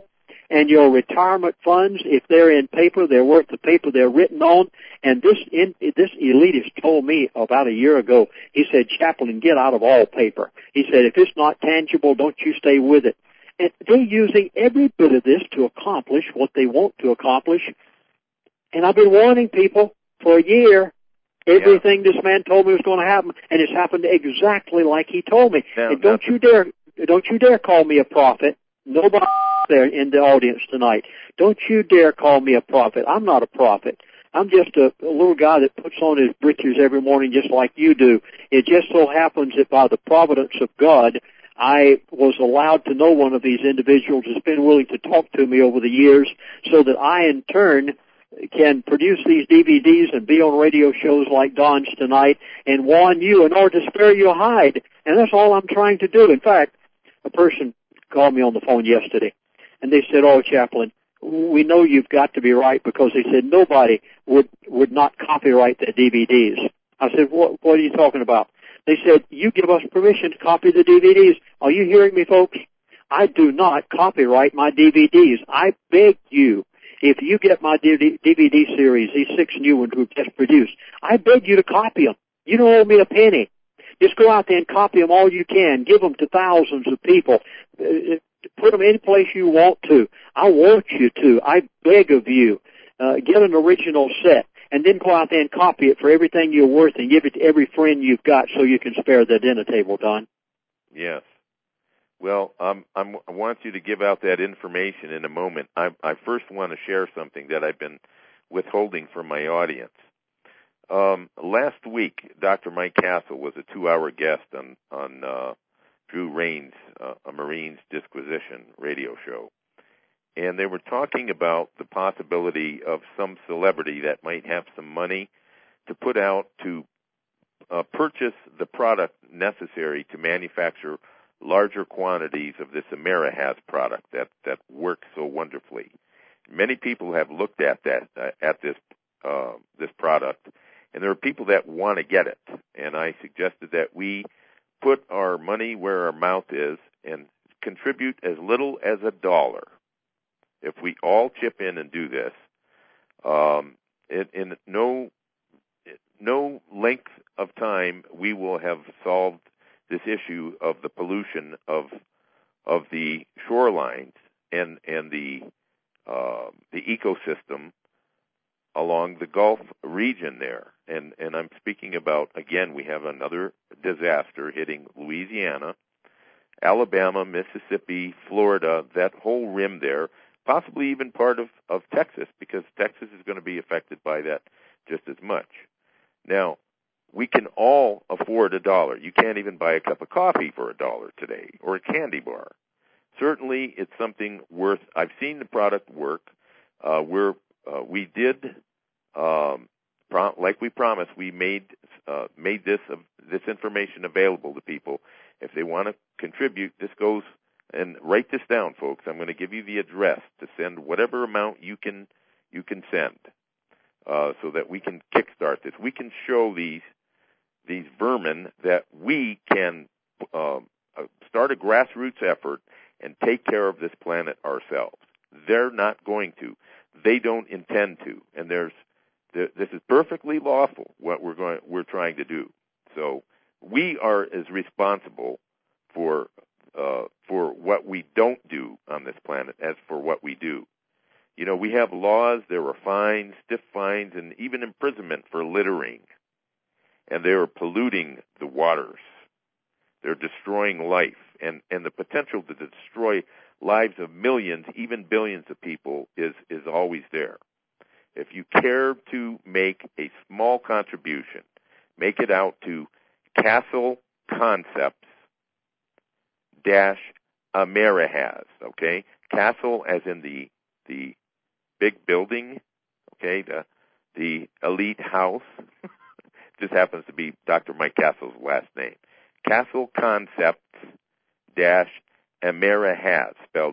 And your retirement funds, if they're in paper, they're worth the paper they're written on. And this elitist told me about a year ago, he said, Chaplain, get out of all paper. He said, if it's not tangible, don't you stay with it. And they're using every bit of this to accomplish what they want to accomplish. And I've been warning people for a year, everything this man told me was going to happen, and it's happened exactly like he told me. And don't you dare call me a prophet. Nobody there in the audience tonight. Don't you dare call me a prophet. I'm not a prophet. I'm just a little guy that puts on his breeches every morning just like you do. It just so happens that by the providence of God, I was allowed to know one of these individuals who's been willing to talk to me over the years so that I, in turn, can produce these DVDs and be on radio shows like Don's tonight and warn you in order to spare your hide. And that's all I'm trying to do. In fact, a person called me on the phone yesterday, and they said, oh, Chaplain, we know you've got to be right, because they said nobody would not copyright the DVDs. I said, what are you talking about? They said, you give us permission to copy the DVDs. Are you hearing me, folks? I do not copyright my DVDs. I beg you, if you get my DVD series, these 6 new ones we've just produced, I beg you to copy them. You don't owe me a penny. Just go out there and copy them all you can. Give them to thousands of people. Put them any place you want to. I want you to. I beg of you. Get an original set, and then go out there and copy it for everything you're worth and give it to every friend you've got so you can spare the dinner table, Don. Yes. Well, I want you to give out that information in a moment. I first want to share something that I've been withholding from my audience. Last week, Dr. Mike Castle was a 2-hour guest on Drew Rain's a Marine's Disquisition radio show. And they were talking about the possibility of some celebrity that might have some money to put out to purchase the product necessary to manufacture larger quantities of this AmeriHaz product that works so wonderfully. Many people have looked at this product, and there are people that want to get it. And I suggested that we put our money where our mouth is and contribute as little as $1. If we all chip in and do this, in no length of time, we will have solved this issue of the pollution of the shorelines and the ecosystem along the Gulf region there. And I'm speaking about, again, we have another disaster hitting Louisiana, Alabama, Mississippi, Florida, that whole rim there, possibly even part of Texas, because Texas is going to be affected by that just as much. Now, we can all afford $1. You can't even buy a cup of coffee for $1 today, or a candy bar. Certainly, it's something worth. I've seen the product work. We did, like we promised, we made this information available to people. If they want to contribute, this goes, and write this down, folks. I'm going to give you the address to send whatever amount you can send, so that we can kickstart this. We can show these vermin that we can start a grassroots effort and take care of this planet ourselves. They're not going to. They don't intend to. And this is perfectly lawful, what we're trying to do. So we are as responsible for what we don't do on this planet as for what we do. You know, we have laws. There are fines, stiff fines, and even imprisonment for littering. And they are polluting the waters. They're destroying life. And the potential to destroy lives of millions, even billions of people is always there. If you care to make a small contribution, make it out to Castle Concepts -AmeriHaz, okay? Castle as in the big building, okay, the elite house. Just happens to be Dr. Mike Castle's last name. Castle Concepts -AmeriHaz, spelled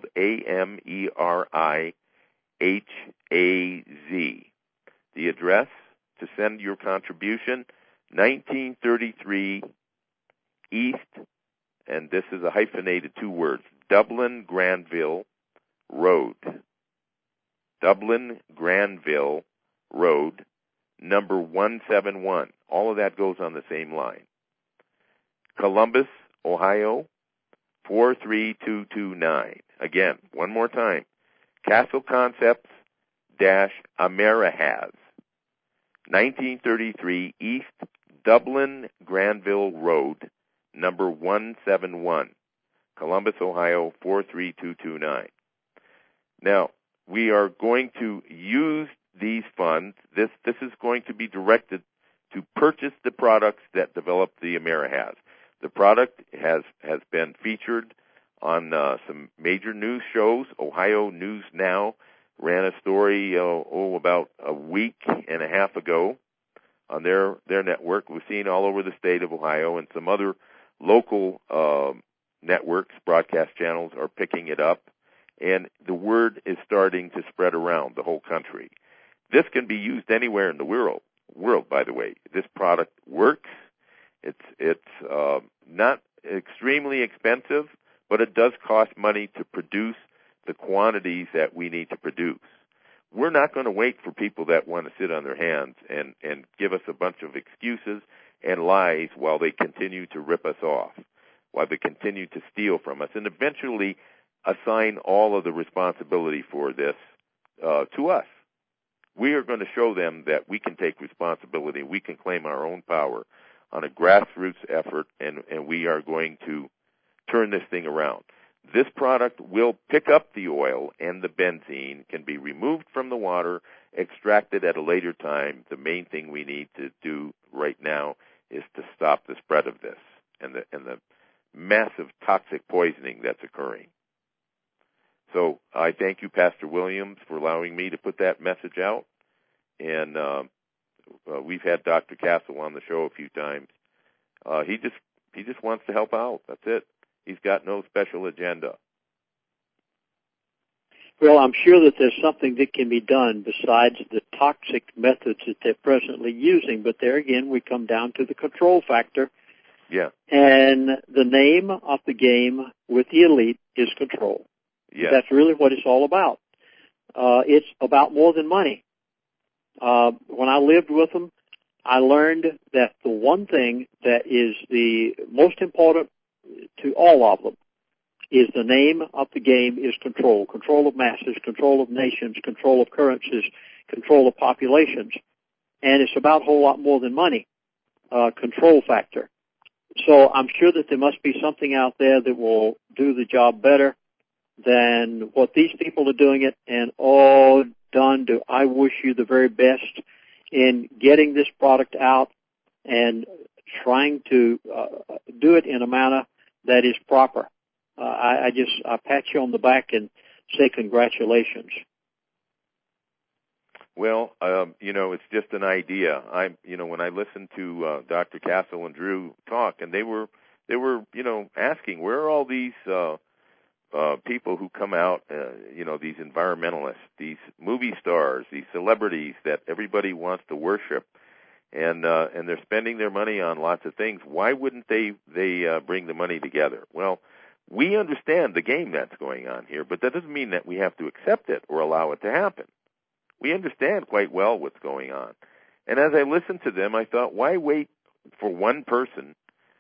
AmeriHaz. The address to send your contribution, 1933 East, and this is a hyphenated 2 words, Dublin Granville Road, Dublin Granville Road, number 171. All of that goes on the same line. Columbus, Ohio, 43229. Again, one more time. Castle Concepts Amerihas, 1933 East Dublin Granville Road, number 171. Columbus, Ohio, 43229. Now, we are going to use these funds. This is going to be directed to purchase the products that develop the Amerihas. The product has been featured on some major news shows. Ohio News Now ran a story about a week and a half ago on their network. We've seen all over the state of Ohio, and some other local networks, broadcast channels, are picking it up, and the word is starting to spread around the whole country. This can be used anywhere in the world, by the way. This product works. It's not extremely expensive, but it does cost money to produce the quantities that we need to produce. We're not going to wait for people that want to sit on their hands and give us a bunch of excuses and lies while they continue to rip us off, while they continue to steal from us, and eventually assign all of the responsibility for this to us. We are going to show them that we can take responsibility, we can claim our own power on a grassroots effort, and we are going to turn this thing around. This product will pick up the oil and the benzene, can be removed from the water, extracted at a later time. The main thing we need to do right now is to stop the spread of this and the massive toxic poisoning that's occurring. So I thank you, Pastor Williams, for allowing me to put that message out. And we've had Dr. Castle on the show a few times. He just wants to help out. That's it. He's got no special agenda. Well, I'm sure that there's something that can be done besides the toxic methods that they're presently using. But there again, we come down to the control factor. Yeah. And the name of the game with the elite is control. Yeah. That's really what it's all about. It's about more than money. When I lived with them, I learned that the one thing that is the most important to all of them is the name of the game is control. Control of masses, control of nations, control of currencies, control of populations. And it's about a whole lot more than money, control factor. So I'm sure that there must be something out there that will do the job better than what these people are doing it. And all done to, I wish you the very best in getting this product out and trying to do it in a manner that is proper. I pat you on the back and say congratulations. Well, it's just an idea. When I listened to Dr. Castle and Drew talk, and they were asking, where are all these people who come out, these environmentalists, these movie stars, these celebrities that everybody wants to worship, and they're spending their money on lots of things. Why wouldn't they bring the money together? Well, we understand the game that's going on here, but that doesn't mean that we have to accept it or allow it to happen. We understand quite well what's going on. And as I listened to them, I thought, why wait for one person,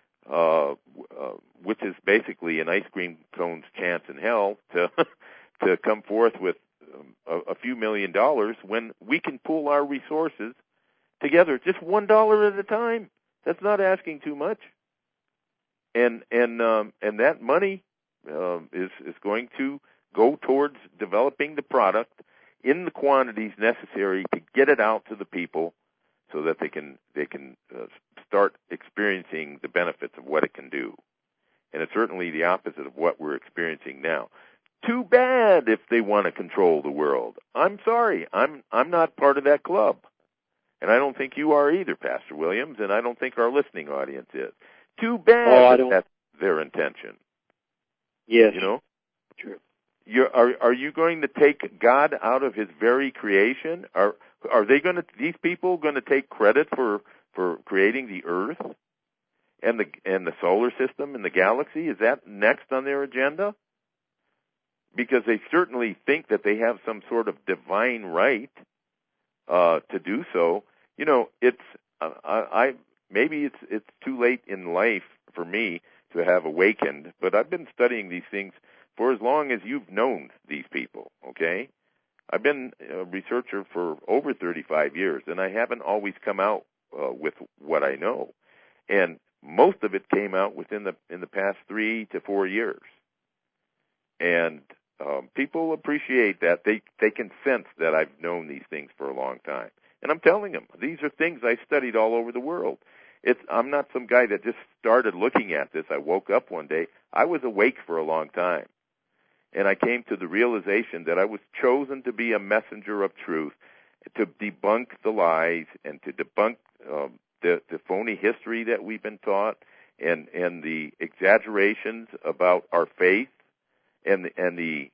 which is basically an ice cream cone's chance in hell, to come forth with a few $1 million when we can pool our resources together just $1 at a time? That's not asking too much. And that money is going to go towards developing the product in the quantities necessary to get it out to the people, so that they can start experiencing the benefits of what it can do. And it's certainly the opposite of what we're experiencing now. Too bad if they want to control the world. I'm sorry, I'm not part of that club, and I don't think you are either, Pastor Williams, and I don't think our listening audience is. Too bad if that's their intention. Yes. True. Are you going to take God out of His very creation? Are these people going to take credit for creating the Earth and the solar system and the galaxy? Is that next on their agenda? because they certainly think that they have some sort of divine right to do so. You know, it's maybe it's too late in life for me to have awakened, but I've been studying these things for as long as you've known these people, okay? I've been a researcher for over 35 years, and I haven't always come out with what I know. And most of it came out in the past 3 to 4 years. And people appreciate that. They can sense that I've known these things for a long time. And I'm telling them, these are things I studied all over the world. I'm not some guy that just started looking at this. I woke up one day. I was awake for a long time. And I came to the realization that I was chosen to be a messenger of truth, to debunk the lies and to debunk the phony history that we've been taught and the exaggerations about our faith and the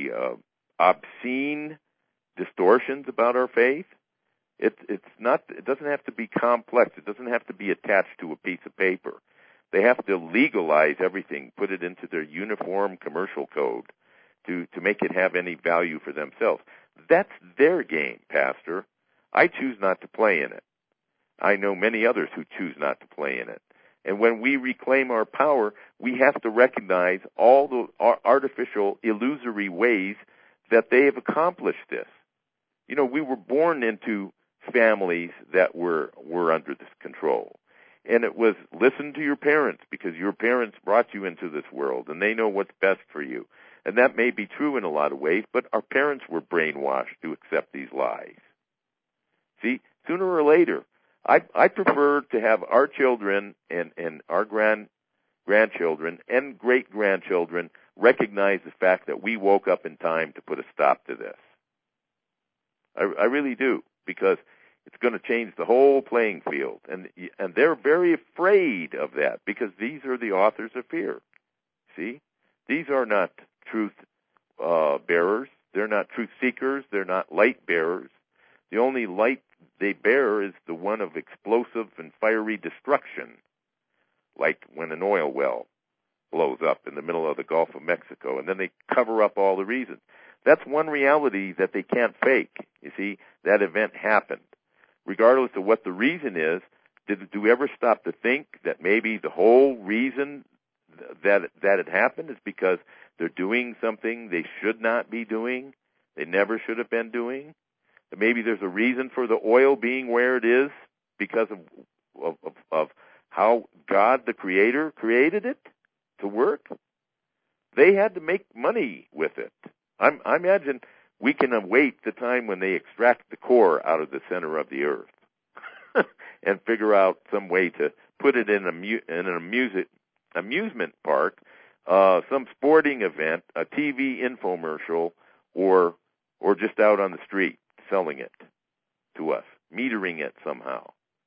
obscene distortions about our faith. It doesn't have to be complex. It doesn't have to be attached to a piece of paper. They have to legalize everything, put it into their uniform commercial code to make it have any value for themselves. That's their game, Pastor. I choose not to play in it. I know many others who choose not to play in it. And when we reclaim our power, we have to recognize all the artificial, illusory ways that they have accomplished this. You know, we were born into families that were under this control. And it was listen to your parents because your parents brought you into this world and they know what's best for you. And that may be true in a lot of ways, but our parents were brainwashed to accept these lies. See, sooner or later, I prefer to have our children and our grandchildren and great-grandchildren recognize the fact that we woke up in time to put a stop to this. I really do, because it's going to change the whole playing field. And they're very afraid of that because these are the authors of fear. See? These are not truth bearers. They're not truth seekers. They're not light bearers. The only light they bear is the one of explosive and fiery destruction, like when an oil well blows up in the middle of the Gulf of Mexico, and then they cover up all the reasons. That's one reality that they can't fake. You see, that event happened. Regardless of what the reason is, do we ever stop to think that maybe the whole reason that it happened is because they're doing something they should not be doing, they never should have been doing? That maybe there's a reason for the oil being where it is because of how God, the Creator, created it to work? They had to make money with it. I imagine we can await the time when they extract the core out of the center of the earth and figure out some way to put it in an amusement park, some sporting event, a TV infomercial, or just out on the street selling it to us, metering it somehow.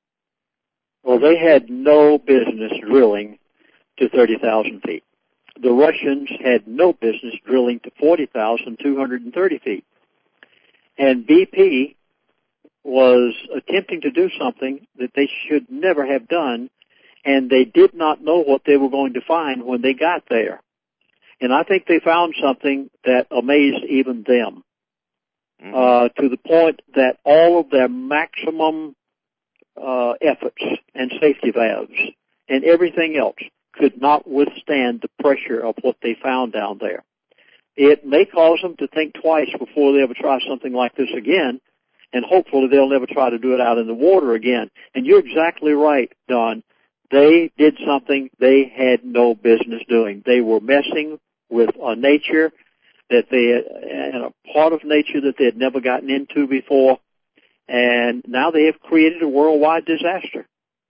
Well, they had no business drilling to 30,000 feet. The Russians had no business drilling to 40,230 feet. And BP was attempting to do something that they should never have done, and they did not know what they were going to find when they got there. And I think they found something that amazed even them, to the point that all of their maximum efforts and safety valves and everything else could not withstand the pressure of what they found down there. It may cause them to think twice before they ever try something like this again, and hopefully they'll never try to do it out in the water again. And you're exactly right, Don. They did something they had no business doing. They were messing with a nature and a part of nature that they had never gotten into before, and now they have created a worldwide disaster.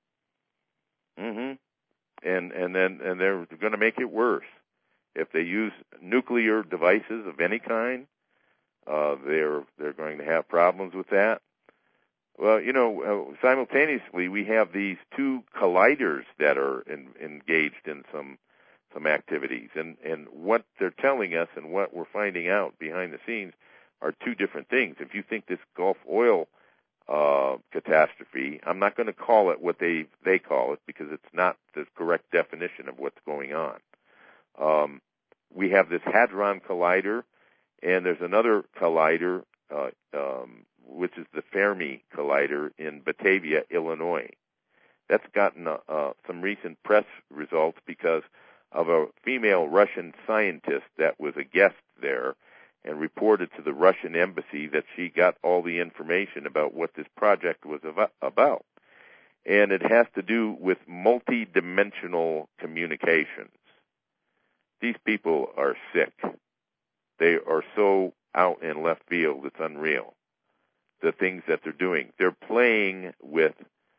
Mm-hmm. And they're going to make it worse. If they use nuclear devices of any kind, they're going to have problems with that. Well, you know, simultaneously we have these two colliders that are engaged in some activities, and what they're telling us and what we're finding out behind the scenes are two different things. If you think this Gulf oil catastrophe, I'm not going to call it what they call it because it's not the correct definition of what's going on. We have this Hadron Collider And there's another collider, which is the Fermi Collider in Batavia, Illinois. That's gotten some recent press results because of a female Russian scientist that was a guest there and reported to the Russian embassy that she got all the information about what this project was about. And it has to do with multidimensional communications. These people are sick. They are so out in left field, it's unreal. The things that they're doing. They're playing with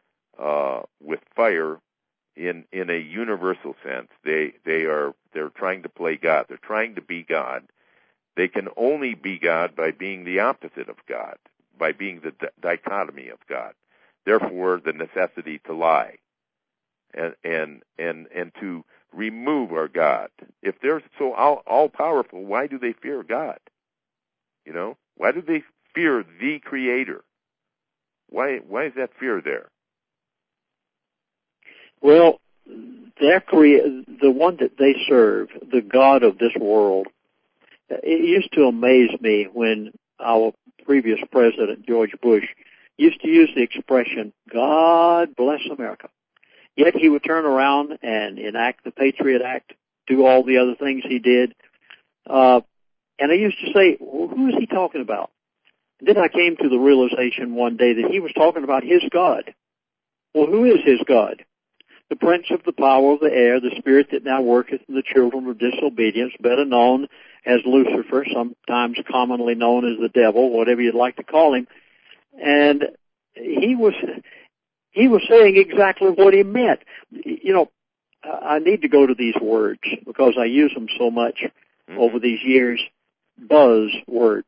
fire in a universal sense. They're trying to play God. They're trying to be God. They can only be God by being the opposite of God, by being the dichotomy of God. Therefore, the necessity to lie and to remove our God. If they're so all powerful, why do they fear God? You know, why do they fear the Creator? Why is that fear there? Well, the one that they serve, the God of this world, it used to amaze me when our previous president, George Bush, used to use the expression, God bless America. Yet he would turn around and enact the Patriot Act, do all the other things he did. And I used to say, well, who is he talking about? And then I came to the realization one day that he was talking about his God. Well, who is his God? The prince of the power of the air, the spirit that now worketh in the children of disobedience, better known as Lucifer, sometimes commonly known as the devil, whatever you'd like to call him. And he was saying exactly what he meant. You know, I need to go to these words because I use them so much over these years. Buzzwords.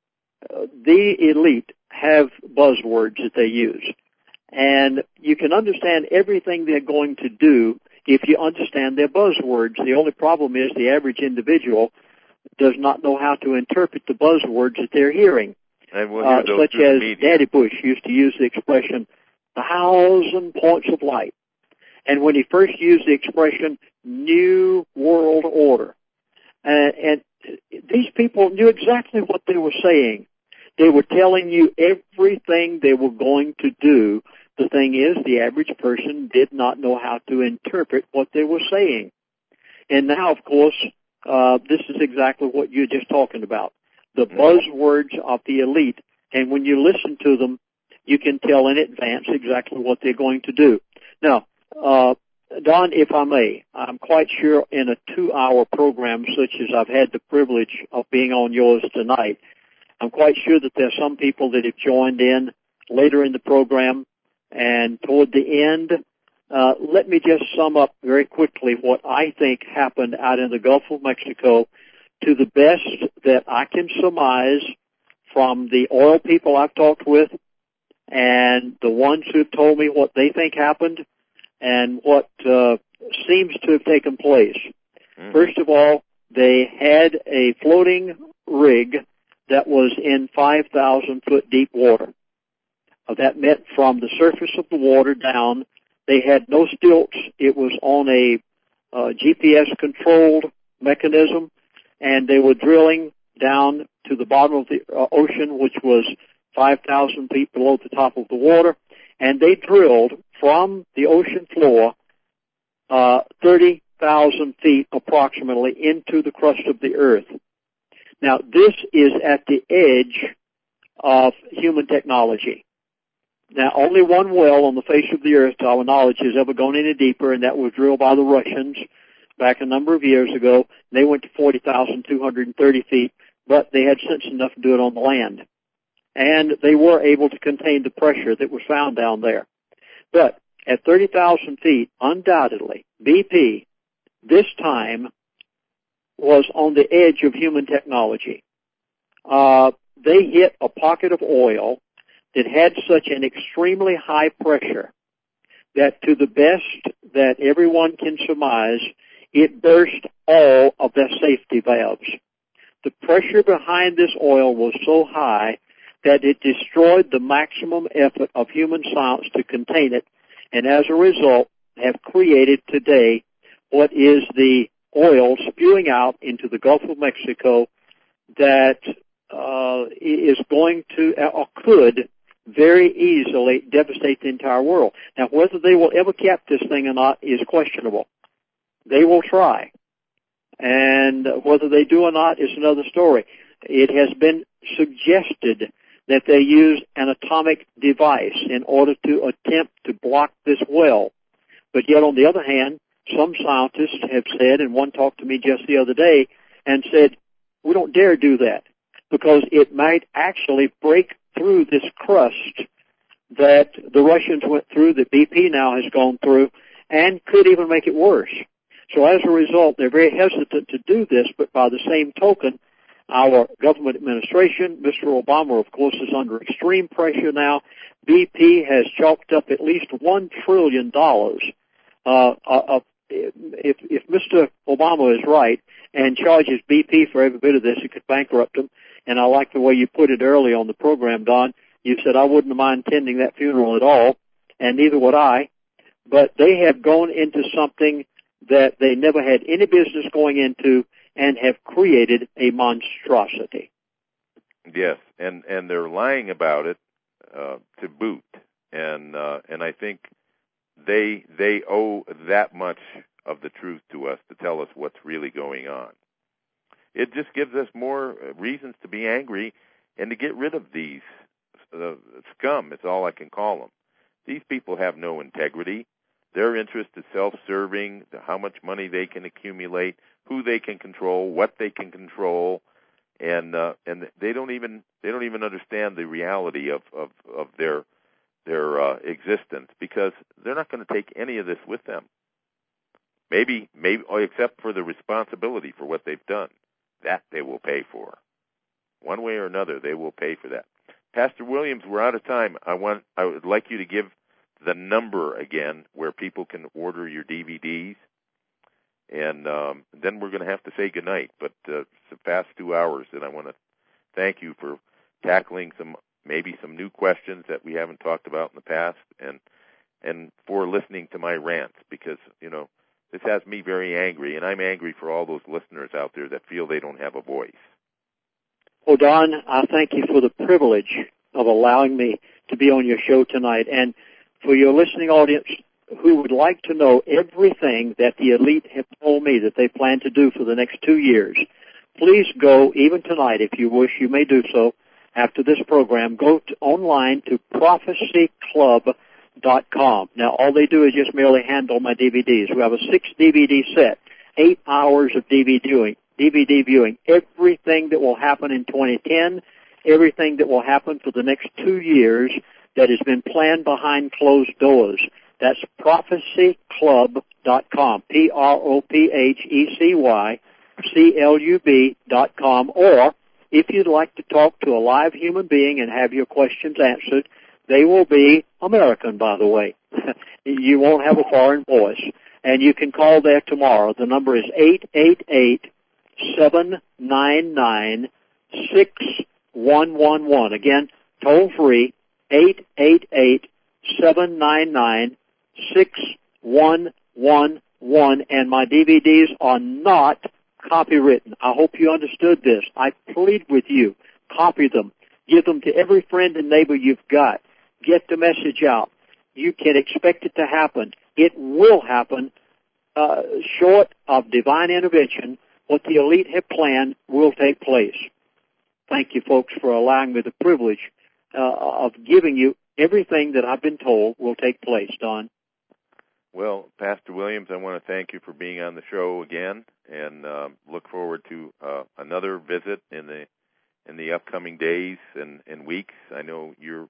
The elite have buzzwords that they use. And you can understand everything they're going to do if you understand their buzzwords. The only problem is the average individual does not know how to interpret the buzzwords that they're hearing. And we'll hear those such as Daddy Bush used to use the expression, 1,000 points of light. And when he first used the expression, New World Order. And these people knew exactly what they were saying. They were telling you everything they were going to do. The thing is, the average person did not know how to interpret what they were saying. And now, of course, this is exactly what you're just talking about. The buzzwords of the elite. And when you listen to them, you can tell in advance exactly what they're going to do. Now, Don, if I may, I'm quite sure in a 2-hour program such as I've had the privilege of being on yours tonight, I'm quite sure that there's some people that have joined in later in the program. And toward the end, let me just sum up very quickly what I think happened out in the Gulf of Mexico to the best that I can surmise from the oil people I've talked with and the ones who have told me what they think happened and what seems to have taken place. First of all, they had a floating rig that was in 5,000-foot deep water. That meant from the surface of the water down, they had no stilts. It was on a GPS-controlled mechanism, and they were drilling down to the bottom of the ocean, which was 5,000 feet below the top of the water, and they drilled from the ocean floor 30,000 feet approximately into the crust of the earth. Now, this is at the edge of human technology. Now, only one well on the face of the earth, to our knowledge, has ever gone any deeper, and that was drilled by the Russians back a number of years ago. They went to 40,230 feet, but they had sense enough to do it on the land. And they were able to contain the pressure that was found down there. But at 30,000 feet, undoubtedly, BP, this time, was on the edge of human technology. They hit a pocket of oil that had such an extremely high pressure that to the best that everyone can surmise, it burst all of their safety valves. The pressure behind this oil was so high that it destroyed the maximum effort of human science to contain it, and as a result have created today what is the oil spewing out into the Gulf of Mexico that is going to or could very easily devastate the entire world. Now, whether they will ever cap this thing or not is questionable. They will try. And whether they do or not is another story. It has been suggested that they use an atomic device in order to attempt to block this well. But yet, on the other hand, some scientists have said, and one talked to me just the other day, and said, we don't dare do that, because it might actually break through this crust that the Russians went through, that BP now has gone through, and could even make it worse. So as a result, they're very hesitant to do this, but by the same token, our government administration, Mr. Obama, of course, is under extreme pressure now. BP has chalked up at least $1 trillion. If Mr. Obama is right and charges BP for every bit of this, it could bankrupt them. And I like the way you put it early on the program, Don. You said, I wouldn't mind attending that funeral at all, and neither would I. But they have gone into something that they never had any business going into, and have created a monstrosity. Yes, and they're lying about it to boot, and I think they owe that much of the truth to us to tell us what's really going on. It just gives us more reasons to be angry and to get rid of these scum. It's all I can call them. These people have no integrity. Their interest is self-serving, how much money they can accumulate, who they can control, what they can control, and they don't even understand the reality of their existence, because they're not going to take any of this with them. Maybe except for the responsibility for what they've done. That they will pay for. One way or another, they will pay for that. Pastor Williams, we're out of time. I would like you to give the number again where people can order your DVDs, and then we're going to have to say goodnight. But it's the past 2 hours, and I want to thank you for tackling some new questions that we haven't talked about in the past, and for listening to my rants, because this has me very angry, and I'm angry for all those listeners out there that feel they don't have a voice. Well, Don, I thank you for the privilege of allowing me to be on your show tonight. And for your listening audience who would like to know everything that the elite have told me that they plan to do for the next 2 years, please go, even tonight, if you wish, you may do so after this program. Go online to prophecyclub.com. Now, all they do is just merely handle my DVDs. We have a 6-DVD set, 8 hours of DVD viewing, everything that will happen in 2010, everything that will happen for the next 2 years that has been planned behind closed doors. That's prophecyclub.com, prophecyclub.com. Or if you'd like to talk to a live human being and have your questions answered, they will be American, by the way. You won't have a foreign voice. And you can call there tomorrow. The number is 888-799-6111. Again, toll free, 888-799-6111. And my DVDs are not copywritten. I hope you understood this. I plead with you. Copy them. Give them to every friend and neighbor you've got. Get the message out. You can expect it to happen. It will happen. Short of divine intervention, what the elite have planned will take place. Thank you, folks, for allowing me the privilege of giving you everything that I've been told will take place, Don. Well, Pastor Williams, I want to thank you for being on the show again, and look forward to another visit in the upcoming days and weeks. I know you're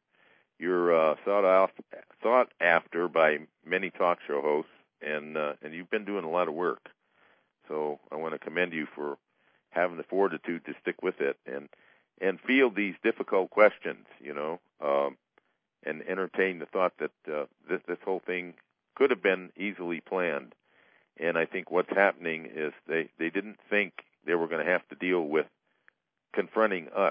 sought after by many talk show hosts, and you've been doing a lot of work. So I want to commend you for having the fortitude to stick with it and field these difficult questions, and entertain the thought that this whole thing could have been easily planned. And I think what's happening is they didn't think they were going to have to deal with confronting us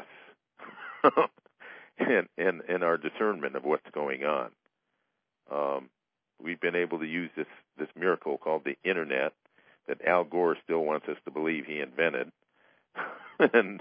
and our discernment of what's going on. We've been able to use this miracle called the Internet that Al Gore still wants us to believe he invented, and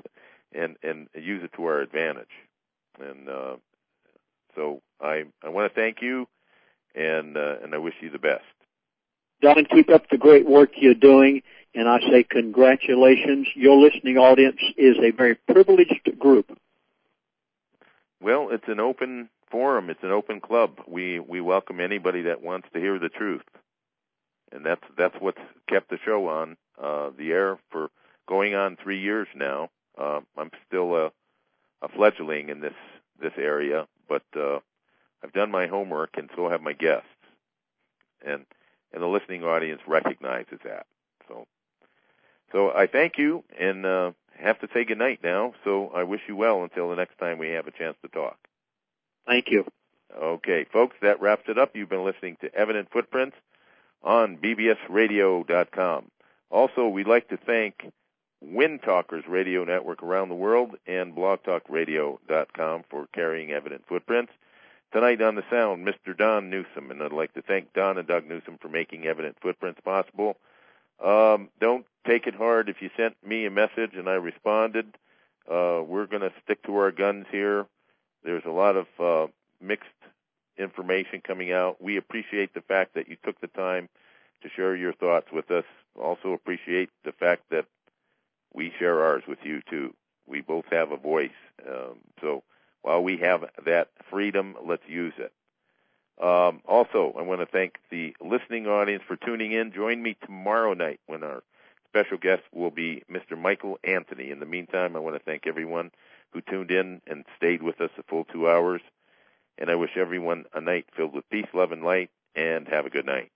and use it to our advantage. And so I want to thank you, and I wish you the best. Don, keep up the great work you're doing, and I say congratulations. Your listening audience is a very privileged group. Well, it's an open forum. It's an open club. We welcome anybody that wants to hear the truth, and that's what's kept the show on the air for going on 3 years now. I'm still a fledgling in this area, but I've done my homework, and so have my guests, and the listening audience recognizes that. So I thank you, and have to say goodnight now. So I wish you well until the next time we have a chance to talk. Thank you. Okay, folks, that wraps it up. You've been listening to Evident Footprints on bbsradio.com. Also, we'd like to thank Wind Talkers Radio Network around the world and blogtalkradio.com for carrying Evident Footprints. Tonight on the sound, Mr. Don Newsom, and I'd like to thank Don and Doug Newsom for making Evident Footprints possible. Don't take it hard if you sent me a message and I responded. We're going to stick to our guns here. There's a lot of mixed information coming out. We appreciate the fact that you took the time to share your thoughts with us. Also appreciate the fact that we share ours with you, too. We both have a voice. So while we have that freedom, let's use it. Also, I want to thank the listening audience for tuning in. Join me tomorrow night when our special guest will be Mr. Michael Anthony. In the meantime, I want to thank everyone who tuned in and stayed with us a full 2 hours. And I wish everyone a night filled with peace, love, and light, and have a good night.